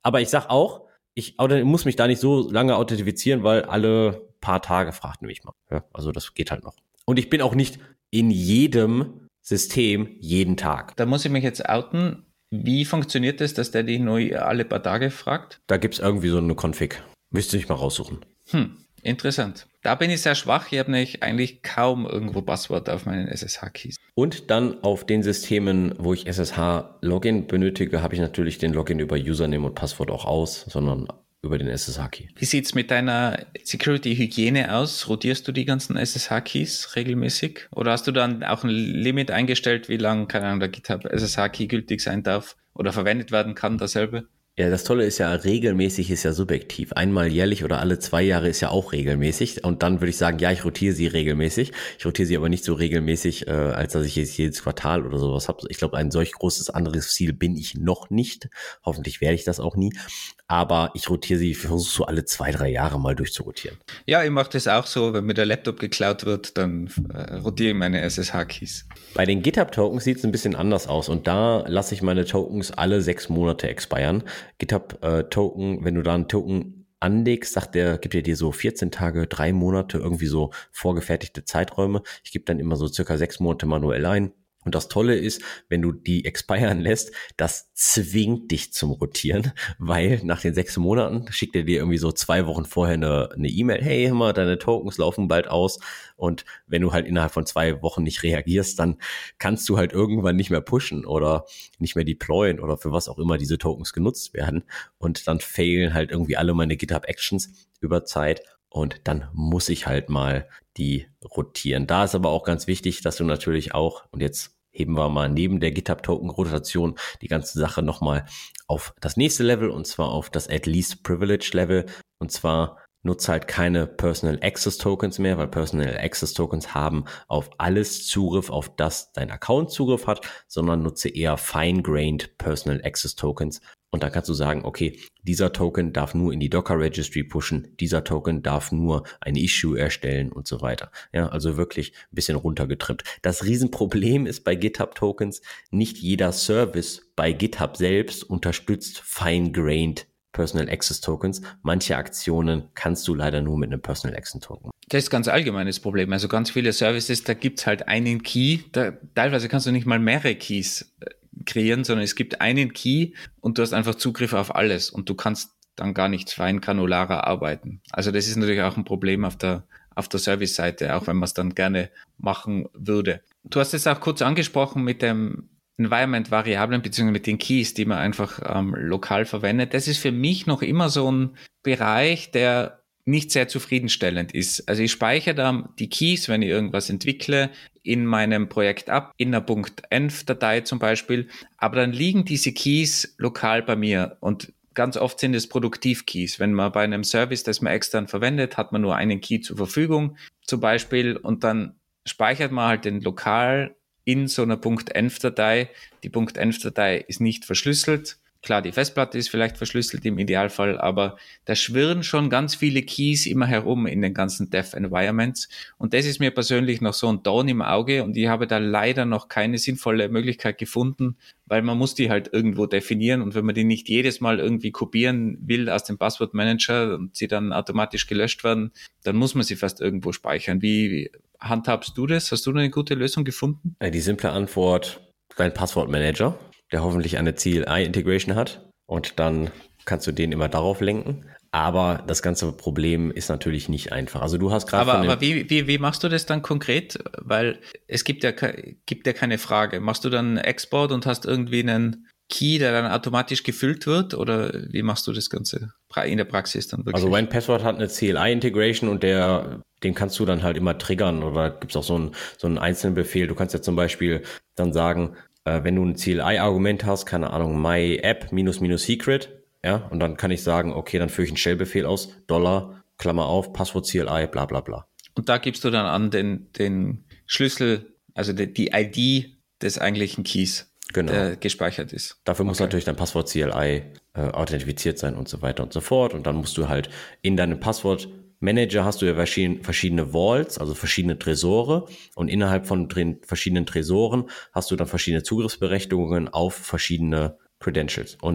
Aber ich sag auch, ich muss mich da nicht so lange authentifizieren, weil alle paar Tage fragt mich mal. Ja, also das geht halt noch. Und ich bin auch nicht in jedem System jeden Tag. Da muss ich mich jetzt outen. Wie funktioniert das, dass der dich nur alle paar Tage fragt? Da gibt's irgendwie so eine Config. Müsste ich mal raussuchen. Interessant. Da bin ich sehr schwach. Ich habe nämlich eigentlich kaum irgendwo Passwort auf meinen SSH-Keys. Und dann auf den Systemen, wo ich SSH-Login benötige, habe ich natürlich den Login über Username und Passwort auch aus, sondern über den SSH-Key. Wie sieht's mit deiner Security-Hygiene aus? Rotierst du die ganzen SSH-Keys regelmäßig? Oder hast du dann auch ein Limit eingestellt, wie lange, keine Ahnung, der GitHub SSH-Key gültig sein darf oder verwendet werden kann, dasselbe? Ja, das Tolle ist ja, regelmäßig ist ja subjektiv. Einmal jährlich oder alle 2 Jahre ist ja auch regelmäßig. Und dann würde ich sagen, ja, ich rotiere sie regelmäßig. Ich rotiere sie aber nicht so regelmäßig, als dass ich jetzt jedes Quartal oder sowas habe. Ich glaube, ein solch großes anderes Ziel bin ich noch nicht. Hoffentlich werde ich das auch nie. Aber ich rotiere sie, versuche so alle 2, 3 Jahre mal durchzurotieren. Ja, ich mache das auch so. Wenn mir der Laptop geklaut wird, dann rotiere ich meine SSH-Keys. Bei den GitHub-Tokens sieht es ein bisschen anders aus. Und da lasse ich meine Tokens alle 6 Monate expiren. GitHub-Token, wenn du da einen Token anlegst, gibt er dir so 14 Tage, 3 Monate, irgendwie so vorgefertigte Zeiträume. Ich gebe dann immer so circa 6 Monate manuell ein. Und das Tolle ist, wenn du die expiren lässt, das zwingt dich zum Rotieren, weil nach den 6 Monaten schickt er dir irgendwie so 2 Wochen vorher eine E-Mail, hey, hör mal, deine Tokens laufen bald aus. Und wenn du halt innerhalb von 2 Wochen nicht reagierst, dann kannst du halt irgendwann nicht mehr pushen oder nicht mehr deployen oder für was auch immer diese Tokens genutzt werden. Und dann failen halt irgendwie alle meine GitHub-Actions über Zeit. Und dann muss ich halt mal die rotieren. Da ist aber auch ganz wichtig, dass du natürlich auch, und jetzt heben wir mal neben der GitHub-Token-Rotation die ganze Sache nochmal auf das nächste Level, und zwar auf das At-Least-Privilege-Level. Und zwar nutze halt keine Personal Access Tokens mehr, weil Personal Access Tokens haben auf alles Zugriff, auf das dein Account Zugriff hat, sondern nutze eher fine-grained Personal Access Tokens. Und dann kannst du sagen, okay, dieser Token darf nur in die Docker Registry pushen, dieser Token darf nur eine Issue erstellen und so weiter. Ja, also wirklich ein bisschen runtergetrimmt. Das Riesenproblem ist bei GitHub Tokens, nicht jeder Service bei GitHub selbst unterstützt fine-grained Personal Access Tokens. Manche Aktionen kannst du leider nur mit einem Personal Access Token. Das ist ganz allgemeines Problem. Also ganz viele Services, da gibt's halt einen Key. Teilweise kannst du nicht mal mehrere Keys kreieren, sondern es gibt einen Key und du hast einfach Zugriff auf alles und du kannst dann gar nicht fein granularer arbeiten. Also das ist natürlich auch ein Problem auf der Service-Seite, auch wenn man es dann gerne machen würde. Du hast es auch kurz angesprochen mit dem Environment-Variablen beziehungsweise mit den Keys, die man einfach lokal verwendet. Das ist für mich noch immer so ein Bereich, der nicht sehr zufriedenstellend ist. Also ich speichere da die Keys, wenn ich irgendwas entwickle, in meinem Projekt ab, in einer .env-Datei zum Beispiel, aber dann liegen diese Keys lokal bei mir und ganz oft sind es Produktiv-Keys. Wenn man bei einem Service, das man extern verwendet, hat man nur einen Key zur Verfügung zum Beispiel und dann speichert man halt den lokal in so einer .env-Datei. Die .env-Datei ist nicht verschlüsselt. Klar, die Festplatte ist vielleicht verschlüsselt im Idealfall, aber da schwirren schon ganz viele Keys immer herum in den ganzen Dev-Environments. Und das ist mir persönlich noch so ein Dorn im Auge und ich habe da leider noch keine sinnvolle Möglichkeit gefunden, weil man muss die halt irgendwo definieren und wenn man die nicht jedes Mal irgendwie kopieren will aus dem Passwortmanager und sie dann automatisch gelöscht werden, dann muss man sie fast irgendwo speichern. Wie handhabst du das? Hast du eine gute Lösung gefunden? Die simple Antwort, dein Passwortmanager, der hoffentlich eine CLI-Integration hat und dann kannst du den immer darauf lenken. Aber das ganze Problem ist natürlich nicht einfach. Also du hast gerade... Aber wie machst du das dann konkret? Weil es gibt ja keine Frage. Machst du dann Export und hast irgendwie einen Key, der dann automatisch gefüllt wird? Oder wie machst du das Ganze in der Praxis dann wirklich? Also mein Passwort hat eine CLI-Integration und den kannst du dann halt immer triggern. Oder gibt es auch so einen einzelnen Befehl. Du kannst ja zum Beispiel dann sagen, wenn du ein CLI-Argument hast, keine Ahnung, my app -secret, ja, und dann kann ich sagen, okay, dann führe ich einen Shell-Befehl aus, $, Klammer auf, Passwort CLI, bla bla bla. Und da gibst du dann an den Schlüssel, also die ID des eigentlichen Keys, genau, der gespeichert ist. Dafür muss natürlich dein Passwort CLI authentifiziert sein und so weiter und so fort. Und dann musst du halt in deinem Passwortmanager hast du ja verschiedene Vaults, also verschiedene Tresore. Und innerhalb von verschiedenen Tresoren hast du dann verschiedene Zugriffsberechtigungen auf verschiedene Credentials. Und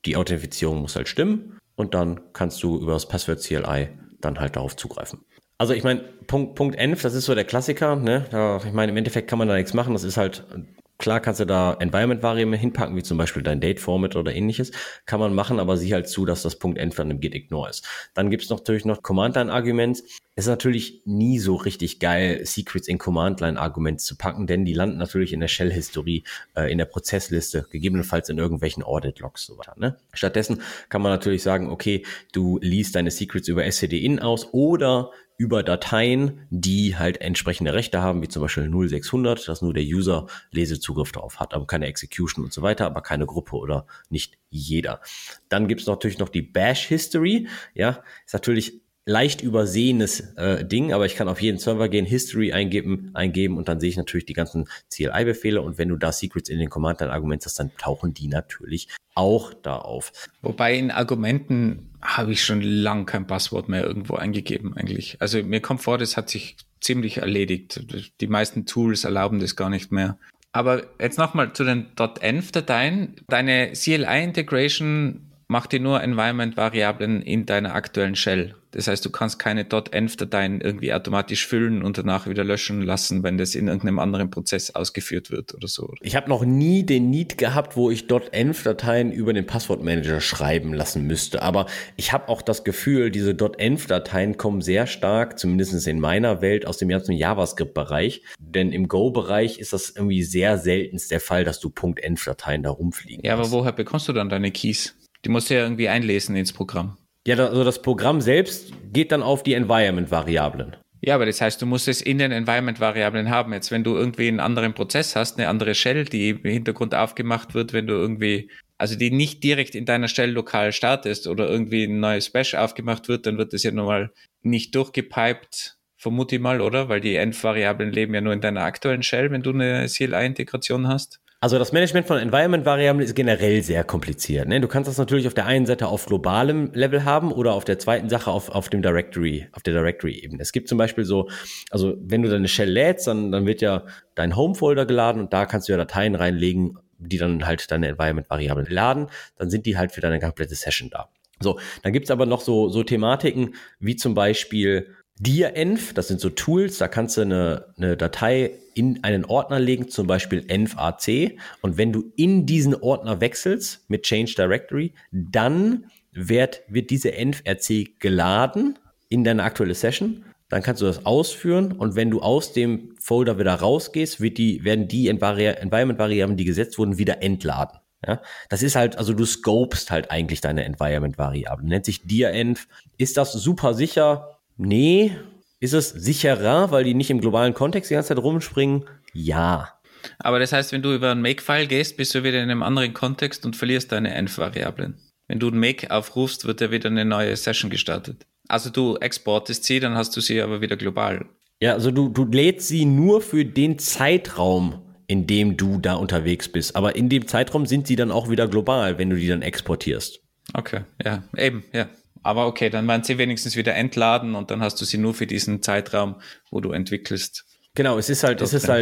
die Authentifizierung muss halt stimmen und dann kannst du über das Passwort CLI dann halt darauf zugreifen. Also ich meine, Punkt .env, das ist so der Klassiker, ne? Ich meine, im Endeffekt kann man da nichts machen, das ist halt, klar kannst du da Environment-Variablen hinpacken, wie zum Beispiel dein Date-Format oder ähnliches, kann man machen, aber sieh halt zu, dass das .env dann im git-ignore ist. Dann gibt's natürlich noch Command-Line-Arguments. Es ist natürlich nie so richtig geil, Secrets in Command-Line-Arguments zu packen, denn die landen natürlich in der Shell-Historie, in der Prozessliste, gegebenenfalls in irgendwelchen Audit-Logs so weiter. Ne? Stattdessen kann man natürlich sagen, okay, du liest deine Secrets über std-in aus oder über Dateien, die halt entsprechende Rechte haben, wie zum Beispiel 0600, dass nur der User Lesezugriff darauf hat, aber keine Execution und so weiter, aber keine Gruppe oder nicht jeder. Dann gibt's natürlich noch die Bash-History, ja, ist natürlich leicht übersehenes Ding, aber ich kann auf jeden Server gehen, History eingeben und dann sehe ich natürlich die ganzen CLI-Befehle und wenn du da Secrets in den Command-Line-Arguments hast, dann tauchen die natürlich auch da auf. Wobei in Argumenten habe ich schon lang kein Passwort mehr irgendwo eingegeben eigentlich. Also mir kommt vor, das hat sich ziemlich erledigt. Die meisten Tools erlauben das gar nicht mehr. Aber jetzt nochmal zu den .env-Dateien. Deine CLI-Integration macht dir nur Environment-Variablen in deiner aktuellen Shell. Das heißt, du kannst keine .env-Dateien irgendwie automatisch füllen und danach wieder löschen lassen, wenn das in irgendeinem anderen Prozess ausgeführt wird oder so. Ich habe noch nie den Need gehabt, wo ich .env-Dateien über den Passwortmanager schreiben lassen müsste. Aber ich habe auch das Gefühl, diese .env-Dateien kommen sehr stark, zumindest in meiner Welt, aus dem ganzen JavaScript-Bereich. Denn im Go-Bereich ist das irgendwie sehr selten der Fall, dass du .env-Dateien da rumfliegen Ja, aber woher bekommst du dann deine Keys? Die musst du ja irgendwie einlesen ins Programm. Ja, also das Programm selbst geht dann auf die Environment-Variablen. Ja, aber das heißt, du musst es in den Environment-Variablen haben. Jetzt, wenn du irgendwie einen anderen Prozess hast, eine andere Shell, die im Hintergrund aufgemacht wird, wenn du irgendwie, also die nicht direkt in deiner Shell lokal startest oder irgendwie ein neues Bash aufgemacht wird, dann wird das ja normal nicht durchgepiped, vermute ich mal, oder? Weil die Env-Variablen leben ja nur in deiner aktuellen Shell, wenn du eine CLI-Integration hast. Also das Management von Environment-Variablen ist generell sehr kompliziert. Ne? Du kannst das natürlich auf der einen Seite auf globalem Level haben oder auf der zweiten Sache auf dem Directory, auf der Directory-Ebene. Es gibt zum Beispiel so, also wenn du deine Shell lädst, dann wird ja dein Home-Folder geladen und da kannst du ja Dateien reinlegen, die dann halt deine Environment-Variablen laden. Dann sind die halt für deine komplette Session da. So, dann gibt's aber noch so Thematiken wie zum Beispiel dir-env, das sind so Tools, da kannst du eine Datei in einen Ordner legen, zum Beispiel env-ac, und wenn du in diesen Ordner wechselst mit Change Directory, dann wird diese env-rc geladen in deine aktuelle Session, dann kannst du das ausführen und wenn du aus dem Folder wieder rausgehst, werden die Environment-Variablen, die gesetzt wurden, wieder entladen. Ja, das ist halt, also du scopest halt eigentlich deine Environment-Variablen, nennt sich dir-env. Ist das super sicher? Nee. Ist es sicherer, weil die nicht im globalen Kontext die ganze Zeit rumspringen? Ja. Aber das heißt, wenn du über ein Make-File gehst, bist du wieder in einem anderen Kontext und verlierst deine Env-Variablen. Wenn du ein Make aufrufst, wird ja wieder eine neue Session gestartet. Also du exportest sie, dann hast du sie aber wieder global. Ja, also du lädst sie nur für den Zeitraum, in dem du da unterwegs bist. Aber in dem Zeitraum sind sie dann auch wieder global, wenn du die dann exportierst. Okay, ja, eben, ja. Aber okay, dann werden sie wenigstens wieder entladen und dann hast du sie nur für diesen Zeitraum, wo du entwickelst. Genau, es ist halt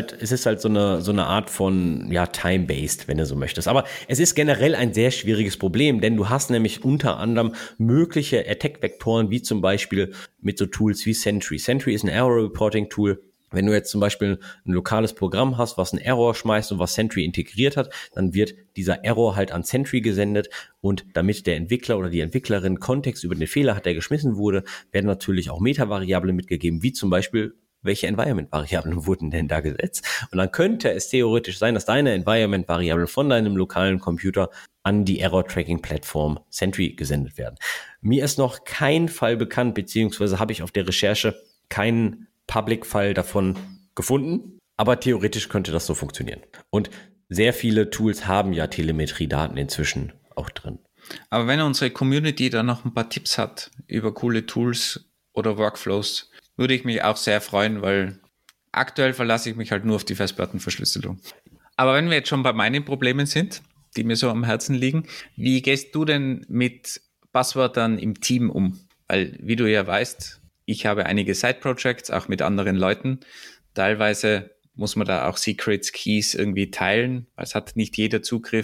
so eine Art von, ja, time-based, wenn du so möchtest. Aber es ist generell ein sehr schwieriges Problem, denn du hast nämlich unter anderem mögliche Attack-Vektoren, wie zum Beispiel mit so Tools wie Sentry. Sentry ist ein Error-Reporting-Tool. Wenn du jetzt zum Beispiel ein lokales Programm hast, was einen Error schmeißt und was Sentry integriert hat, dann wird dieser Error halt an Sentry gesendet und damit der Entwickler oder die Entwicklerin Kontext über den Fehler hat, der geschmissen wurde, werden natürlich auch Metavariablen mitgegeben, wie zum Beispiel, welche Environment-Variablen wurden denn da gesetzt? Und dann könnte es theoretisch sein, dass deine Environment-Variablen von deinem lokalen Computer an die Error-Tracking-Plattform Sentry gesendet werden. Mir ist noch kein Fall bekannt, beziehungsweise habe ich auf der Recherche keinen Public-Fall davon gefunden, aber theoretisch könnte das so funktionieren. Und sehr viele Tools haben ja Telemetriedaten inzwischen auch drin. Aber wenn unsere Community da noch ein paar Tipps hat über coole Tools oder Workflows, würde ich mich auch sehr freuen, weil aktuell verlasse ich mich halt nur auf die Festplattenverschlüsselung. Aber wenn wir jetzt schon bei meinen Problemen sind, die mir so am Herzen liegen, wie gehst du denn mit Passwörtern im Team um? Weil, wie du ja weißt, ich habe einige Side-Projects, auch mit anderen Leuten. Teilweise muss man da auch Secrets, Keys irgendwie teilen, weil es hat nicht jeder Zugriff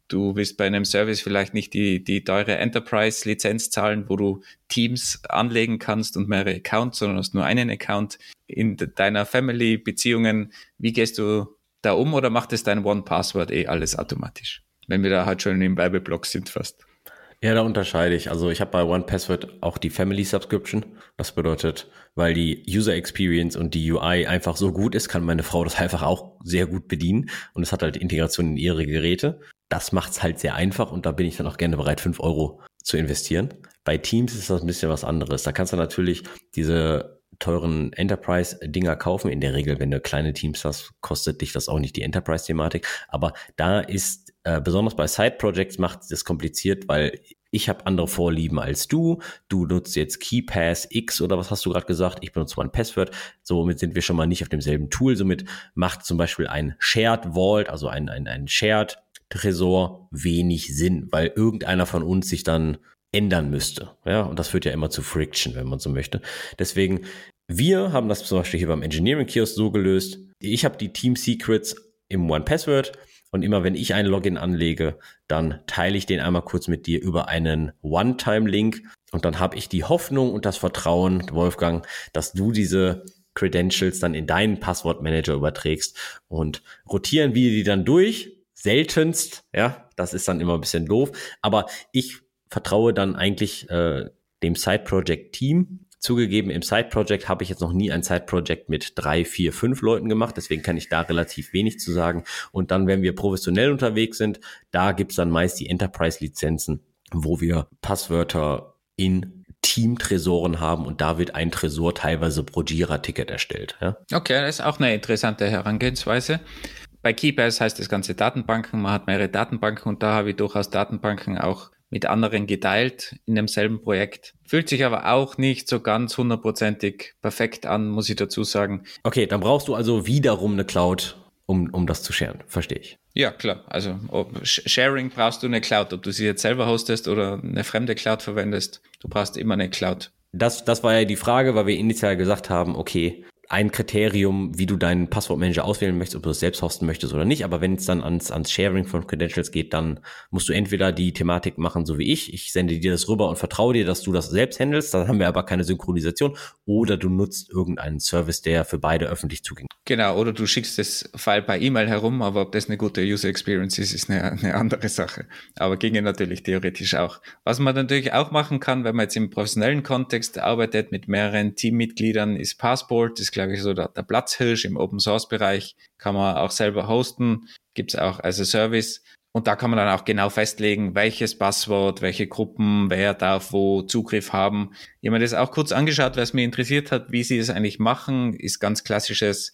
Du willst bei einem Service vielleicht nicht die teure Enterprise-Lizenz zahlen, wo du Teams anlegen kannst und mehrere Accounts, sondern hast nur einen Account in deiner Family-Beziehungen. Wie gehst du da um oder macht es dein One-Password alles automatisch? Wenn wir da halt schon im Werbeblock sind fast. Ja, da unterscheide ich. Also ich habe bei OnePassword auch die Family Subscription. Das bedeutet, weil die User Experience und die UI einfach so gut ist, kann meine Frau das einfach auch sehr gut bedienen. Und es hat halt Integration in ihre Geräte. Das macht's halt sehr einfach und da bin ich dann auch gerne bereit, 5 Euro zu investieren. Bei Teams ist das ein bisschen was anderes. Da kannst du natürlich diese teuren Enterprise-Dinger kaufen. In der Regel, wenn du kleine Teams hast, kostet dich das auch nicht die Enterprise-Thematik. Aber da ist, besonders bei Side-Projects macht es das kompliziert, weil ich habe andere Vorlieben als du. Du nutzt jetzt KeePass X oder was hast du gerade gesagt? Ich benutze OnePassword. Somit sind wir schon mal nicht auf demselben Tool. Somit macht zum Beispiel ein Shared Vault, also ein Shared Tresor wenig Sinn, weil irgendeiner von uns sich dann ändern müsste. Ja, und das führt ja immer zu Friction, wenn man so möchte. Deswegen, wir haben das zum Beispiel hier beim Engineering Kiosk so gelöst. Ich habe die Team Secrets im OnePassword und immer wenn ich einen Login anlege, dann teile ich den einmal kurz mit dir über einen One-Time-Link und dann habe ich die Hoffnung und das Vertrauen, Wolfgang, dass du diese Credentials dann in deinen Passwortmanager überträgst und rotieren wir die dann durch. Seltenst, ja, das ist dann immer ein bisschen doof, aber ich vertraue dann eigentlich dem Side-Project-Team. Zugegeben, im Side-Project habe ich jetzt noch nie ein Side-Project mit 3, 4, 5 Leuten gemacht, deswegen kann ich da relativ wenig zu sagen. Und dann, wenn wir professionell unterwegs sind, da gibt's dann meist die Enterprise-Lizenzen, wo wir Passwörter in Team-Tresoren haben und da wird ein Tresor teilweise pro Jira-Ticket erstellt. Ja? Okay, das ist auch eine interessante Herangehensweise. Bei KeePass heißt das Ganze Datenbanken, man hat mehrere Datenbanken und da habe ich durchaus Datenbanken auch mit anderen geteilt in demselben Projekt. Fühlt sich aber auch nicht so ganz 100%ig perfekt an, muss ich dazu sagen. Okay, dann brauchst du also wiederum eine Cloud, um das zu sharen, verstehe ich. Ja, klar. Also Sharing brauchst du eine Cloud, ob du sie jetzt selber hostest oder eine fremde Cloud verwendest. Du brauchst immer eine Cloud. Das war ja die Frage, weil wir initial gesagt haben, okay, ein Kriterium, wie du deinen Passwortmanager auswählen möchtest, ob du es selbst hosten möchtest oder nicht. Aber wenn es dann ans Sharing von Credentials geht, dann musst du entweder die Thematik machen, so wie ich. Ich sende dir das rüber und vertraue dir, dass du das selbst handelst. Dann haben wir aber keine Synchronisation. Oder du nutzt irgendeinen Service, der für beide öffentlich zugänglich ist. Genau, oder du schickst das File per E-Mail herum, aber ob das eine gute User Experience ist eine andere Sache. Aber ginge natürlich theoretisch auch. Was man natürlich auch machen kann, wenn man jetzt im professionellen Kontext arbeitet mit mehreren Teammitgliedern, ist Passport, ist glaube ich so der Platzhirsch im Open-Source-Bereich, kann man auch selber hosten, gibt's auch als Service. Und da kann man dann auch genau festlegen, welches Passwort, welche Gruppen, wer darf wo Zugriff haben. Ich habe mir das auch kurz angeschaut, was mich interessiert hat, wie sie das eigentlich machen, ist ganz klassisches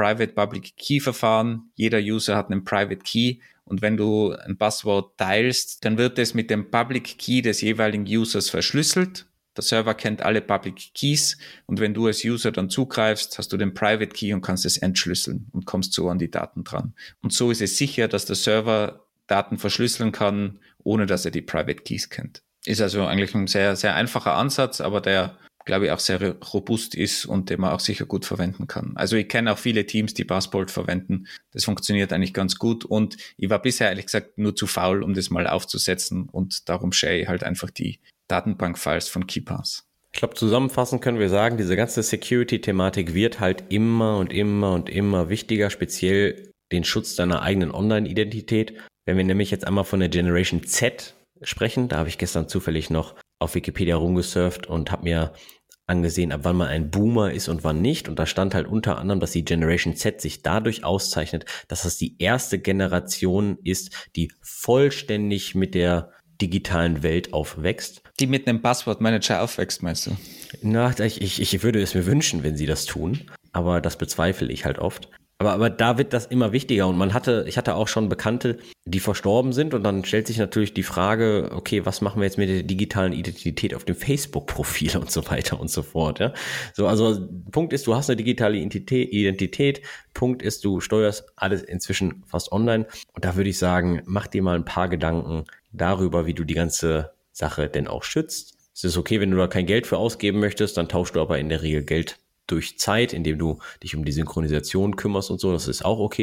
Private-Public-Key-Verfahren. Jeder User hat einen Private Key und wenn du ein Passwort teilst, dann wird es mit dem Public Key des jeweiligen Users verschlüsselt. Der Server kennt alle Public Keys und wenn du als User dann zugreifst, hast du den Private Key und kannst es entschlüsseln und kommst so an die Daten dran. Und so ist es sicher, dass der Server Daten verschlüsseln kann, ohne dass er die Private Keys kennt. Ist also eigentlich ein sehr, sehr einfacher Ansatz, aber der, glaube ich, auch sehr robust ist und den man auch sicher gut verwenden kann. Also ich kenne auch viele Teams, die Passport verwenden. Das funktioniert eigentlich ganz gut und ich war bisher ehrlich gesagt nur zu faul, um das mal aufzusetzen und darum share ich halt einfach die Datenbank-Files von KeePass. Ich glaube, zusammenfassend können wir sagen, diese ganze Security-Thematik wird halt immer und immer und immer wichtiger, speziell den Schutz deiner eigenen Online-Identität. Wenn wir nämlich jetzt einmal von der Generation Z sprechen, da habe ich gestern zufällig noch auf Wikipedia rumgesurft und habe mir angesehen, ab wann man ein Boomer ist und wann nicht. Und da stand halt unter anderem, dass die Generation Z sich dadurch auszeichnet, dass das die erste Generation ist, die vollständig mit der digitalen Welt aufwächst. Die mit einem Passwortmanager aufwächst, meinst du? Na, ich würde es mir wünschen, wenn sie das tun, aber das bezweifle ich halt oft. Aber da wird das immer wichtiger und ich hatte auch schon Bekannte, die verstorben sind und dann stellt sich natürlich die Frage, okay, was machen wir jetzt mit der digitalen Identität auf dem Facebook-Profil und so weiter und so fort, ja. So, also Punkt ist, du hast eine digitale Identität, Punkt ist, du steuerst alles inzwischen fast online und da würde ich sagen, mach dir mal ein paar Gedanken darüber, wie du die ganze Sache denn auch schützt. Es ist okay, wenn du da kein Geld für ausgeben möchtest, dann tauschst du aber in der Regel Geld durch Zeit, indem du dich um die Synchronisation kümmerst und so, das ist auch okay.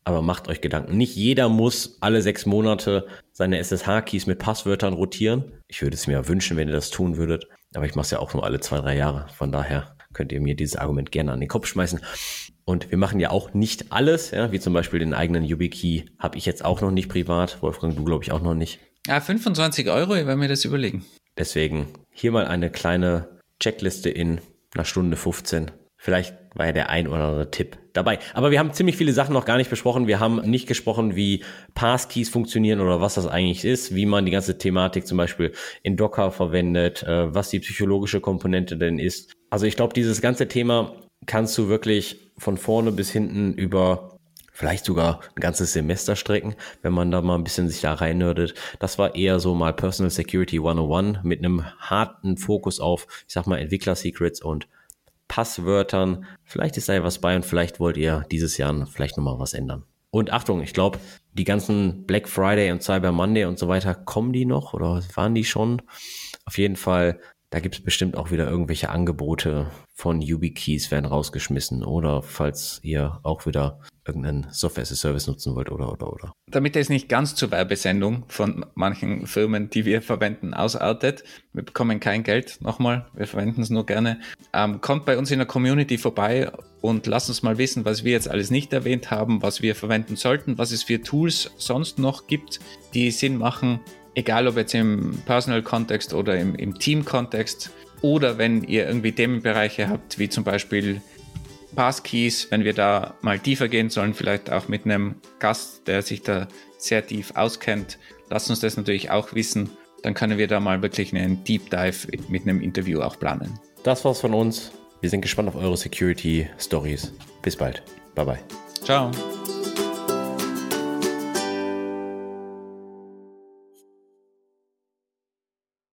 aber macht euch Gedanken. Nicht jeder muss alle 6 Monate seine SSH-Keys mit Passwörtern rotieren. Ich würde es mir wünschen, wenn ihr das tun würdet, aber ich mache es ja auch nur alle 2-3 Jahre. Von daher könnt ihr mir dieses Argument gerne an den Kopf schmeißen. Und wir machen ja auch nicht alles, ja, wie zum Beispiel den eigenen YubiKey habe ich jetzt auch noch nicht privat. Wolfgang, du glaube ich auch noch nicht. 25 €, ich werde mir das überlegen. Deswegen hier mal eine kleine Checkliste in einer Stunde 15. Vielleicht war ja der ein oder andere Tipp dabei. Aber wir haben ziemlich viele Sachen noch gar nicht besprochen. Wir haben nicht gesprochen, wie Passkeys funktionieren oder was das eigentlich ist, wie man die ganze Thematik zum Beispiel in Docker verwendet, was die psychologische Komponente denn ist. Also ich glaube, dieses ganze Thema kannst du wirklich von vorne bis hinten über vielleicht sogar ein ganzes Semester strecken, wenn man da mal ein bisschen sich da reinnördet. Das war eher so mal Personal Security 101 mit einem harten Fokus auf, ich sag mal, Entwickler-Secrets und Passwörtern. Vielleicht ist da ja was bei und vielleicht wollt ihr dieses Jahr vielleicht nochmal was ändern. Und Achtung, ich glaube, die ganzen Black Friday und Cyber Monday und so weiter, kommen die noch oder waren die schon? Auf jeden Fall, da gibt es bestimmt auch wieder irgendwelche Angebote von YubiKeys werden rausgeschmissen oder falls ihr auch wieder irgendeinen Software as a Service nutzen wollt oder. Damit es nicht ganz zur Werbesendung von manchen Firmen, die wir verwenden, ausartet, wir bekommen kein Geld, nochmal, wir verwenden es nur gerne, kommt bei uns in der Community vorbei und lasst uns mal wissen, was wir jetzt alles nicht erwähnt haben, was wir verwenden sollten, was es für Tools sonst noch gibt, die Sinn machen, egal ob jetzt im Personal-Kontext oder im Team-Kontext oder wenn ihr irgendwie Themenbereiche habt, wie zum Beispiel Passkeys, wenn wir da mal tiefer gehen sollen, vielleicht auch mit einem Gast, der sich da sehr tief auskennt, lasst uns das natürlich auch wissen, dann können wir da mal wirklich einen Deep Dive mit einem Interview auch planen. Das war's von uns. Wir sind gespannt auf eure Security-Stories. Bis bald. Bye bye. Ciao.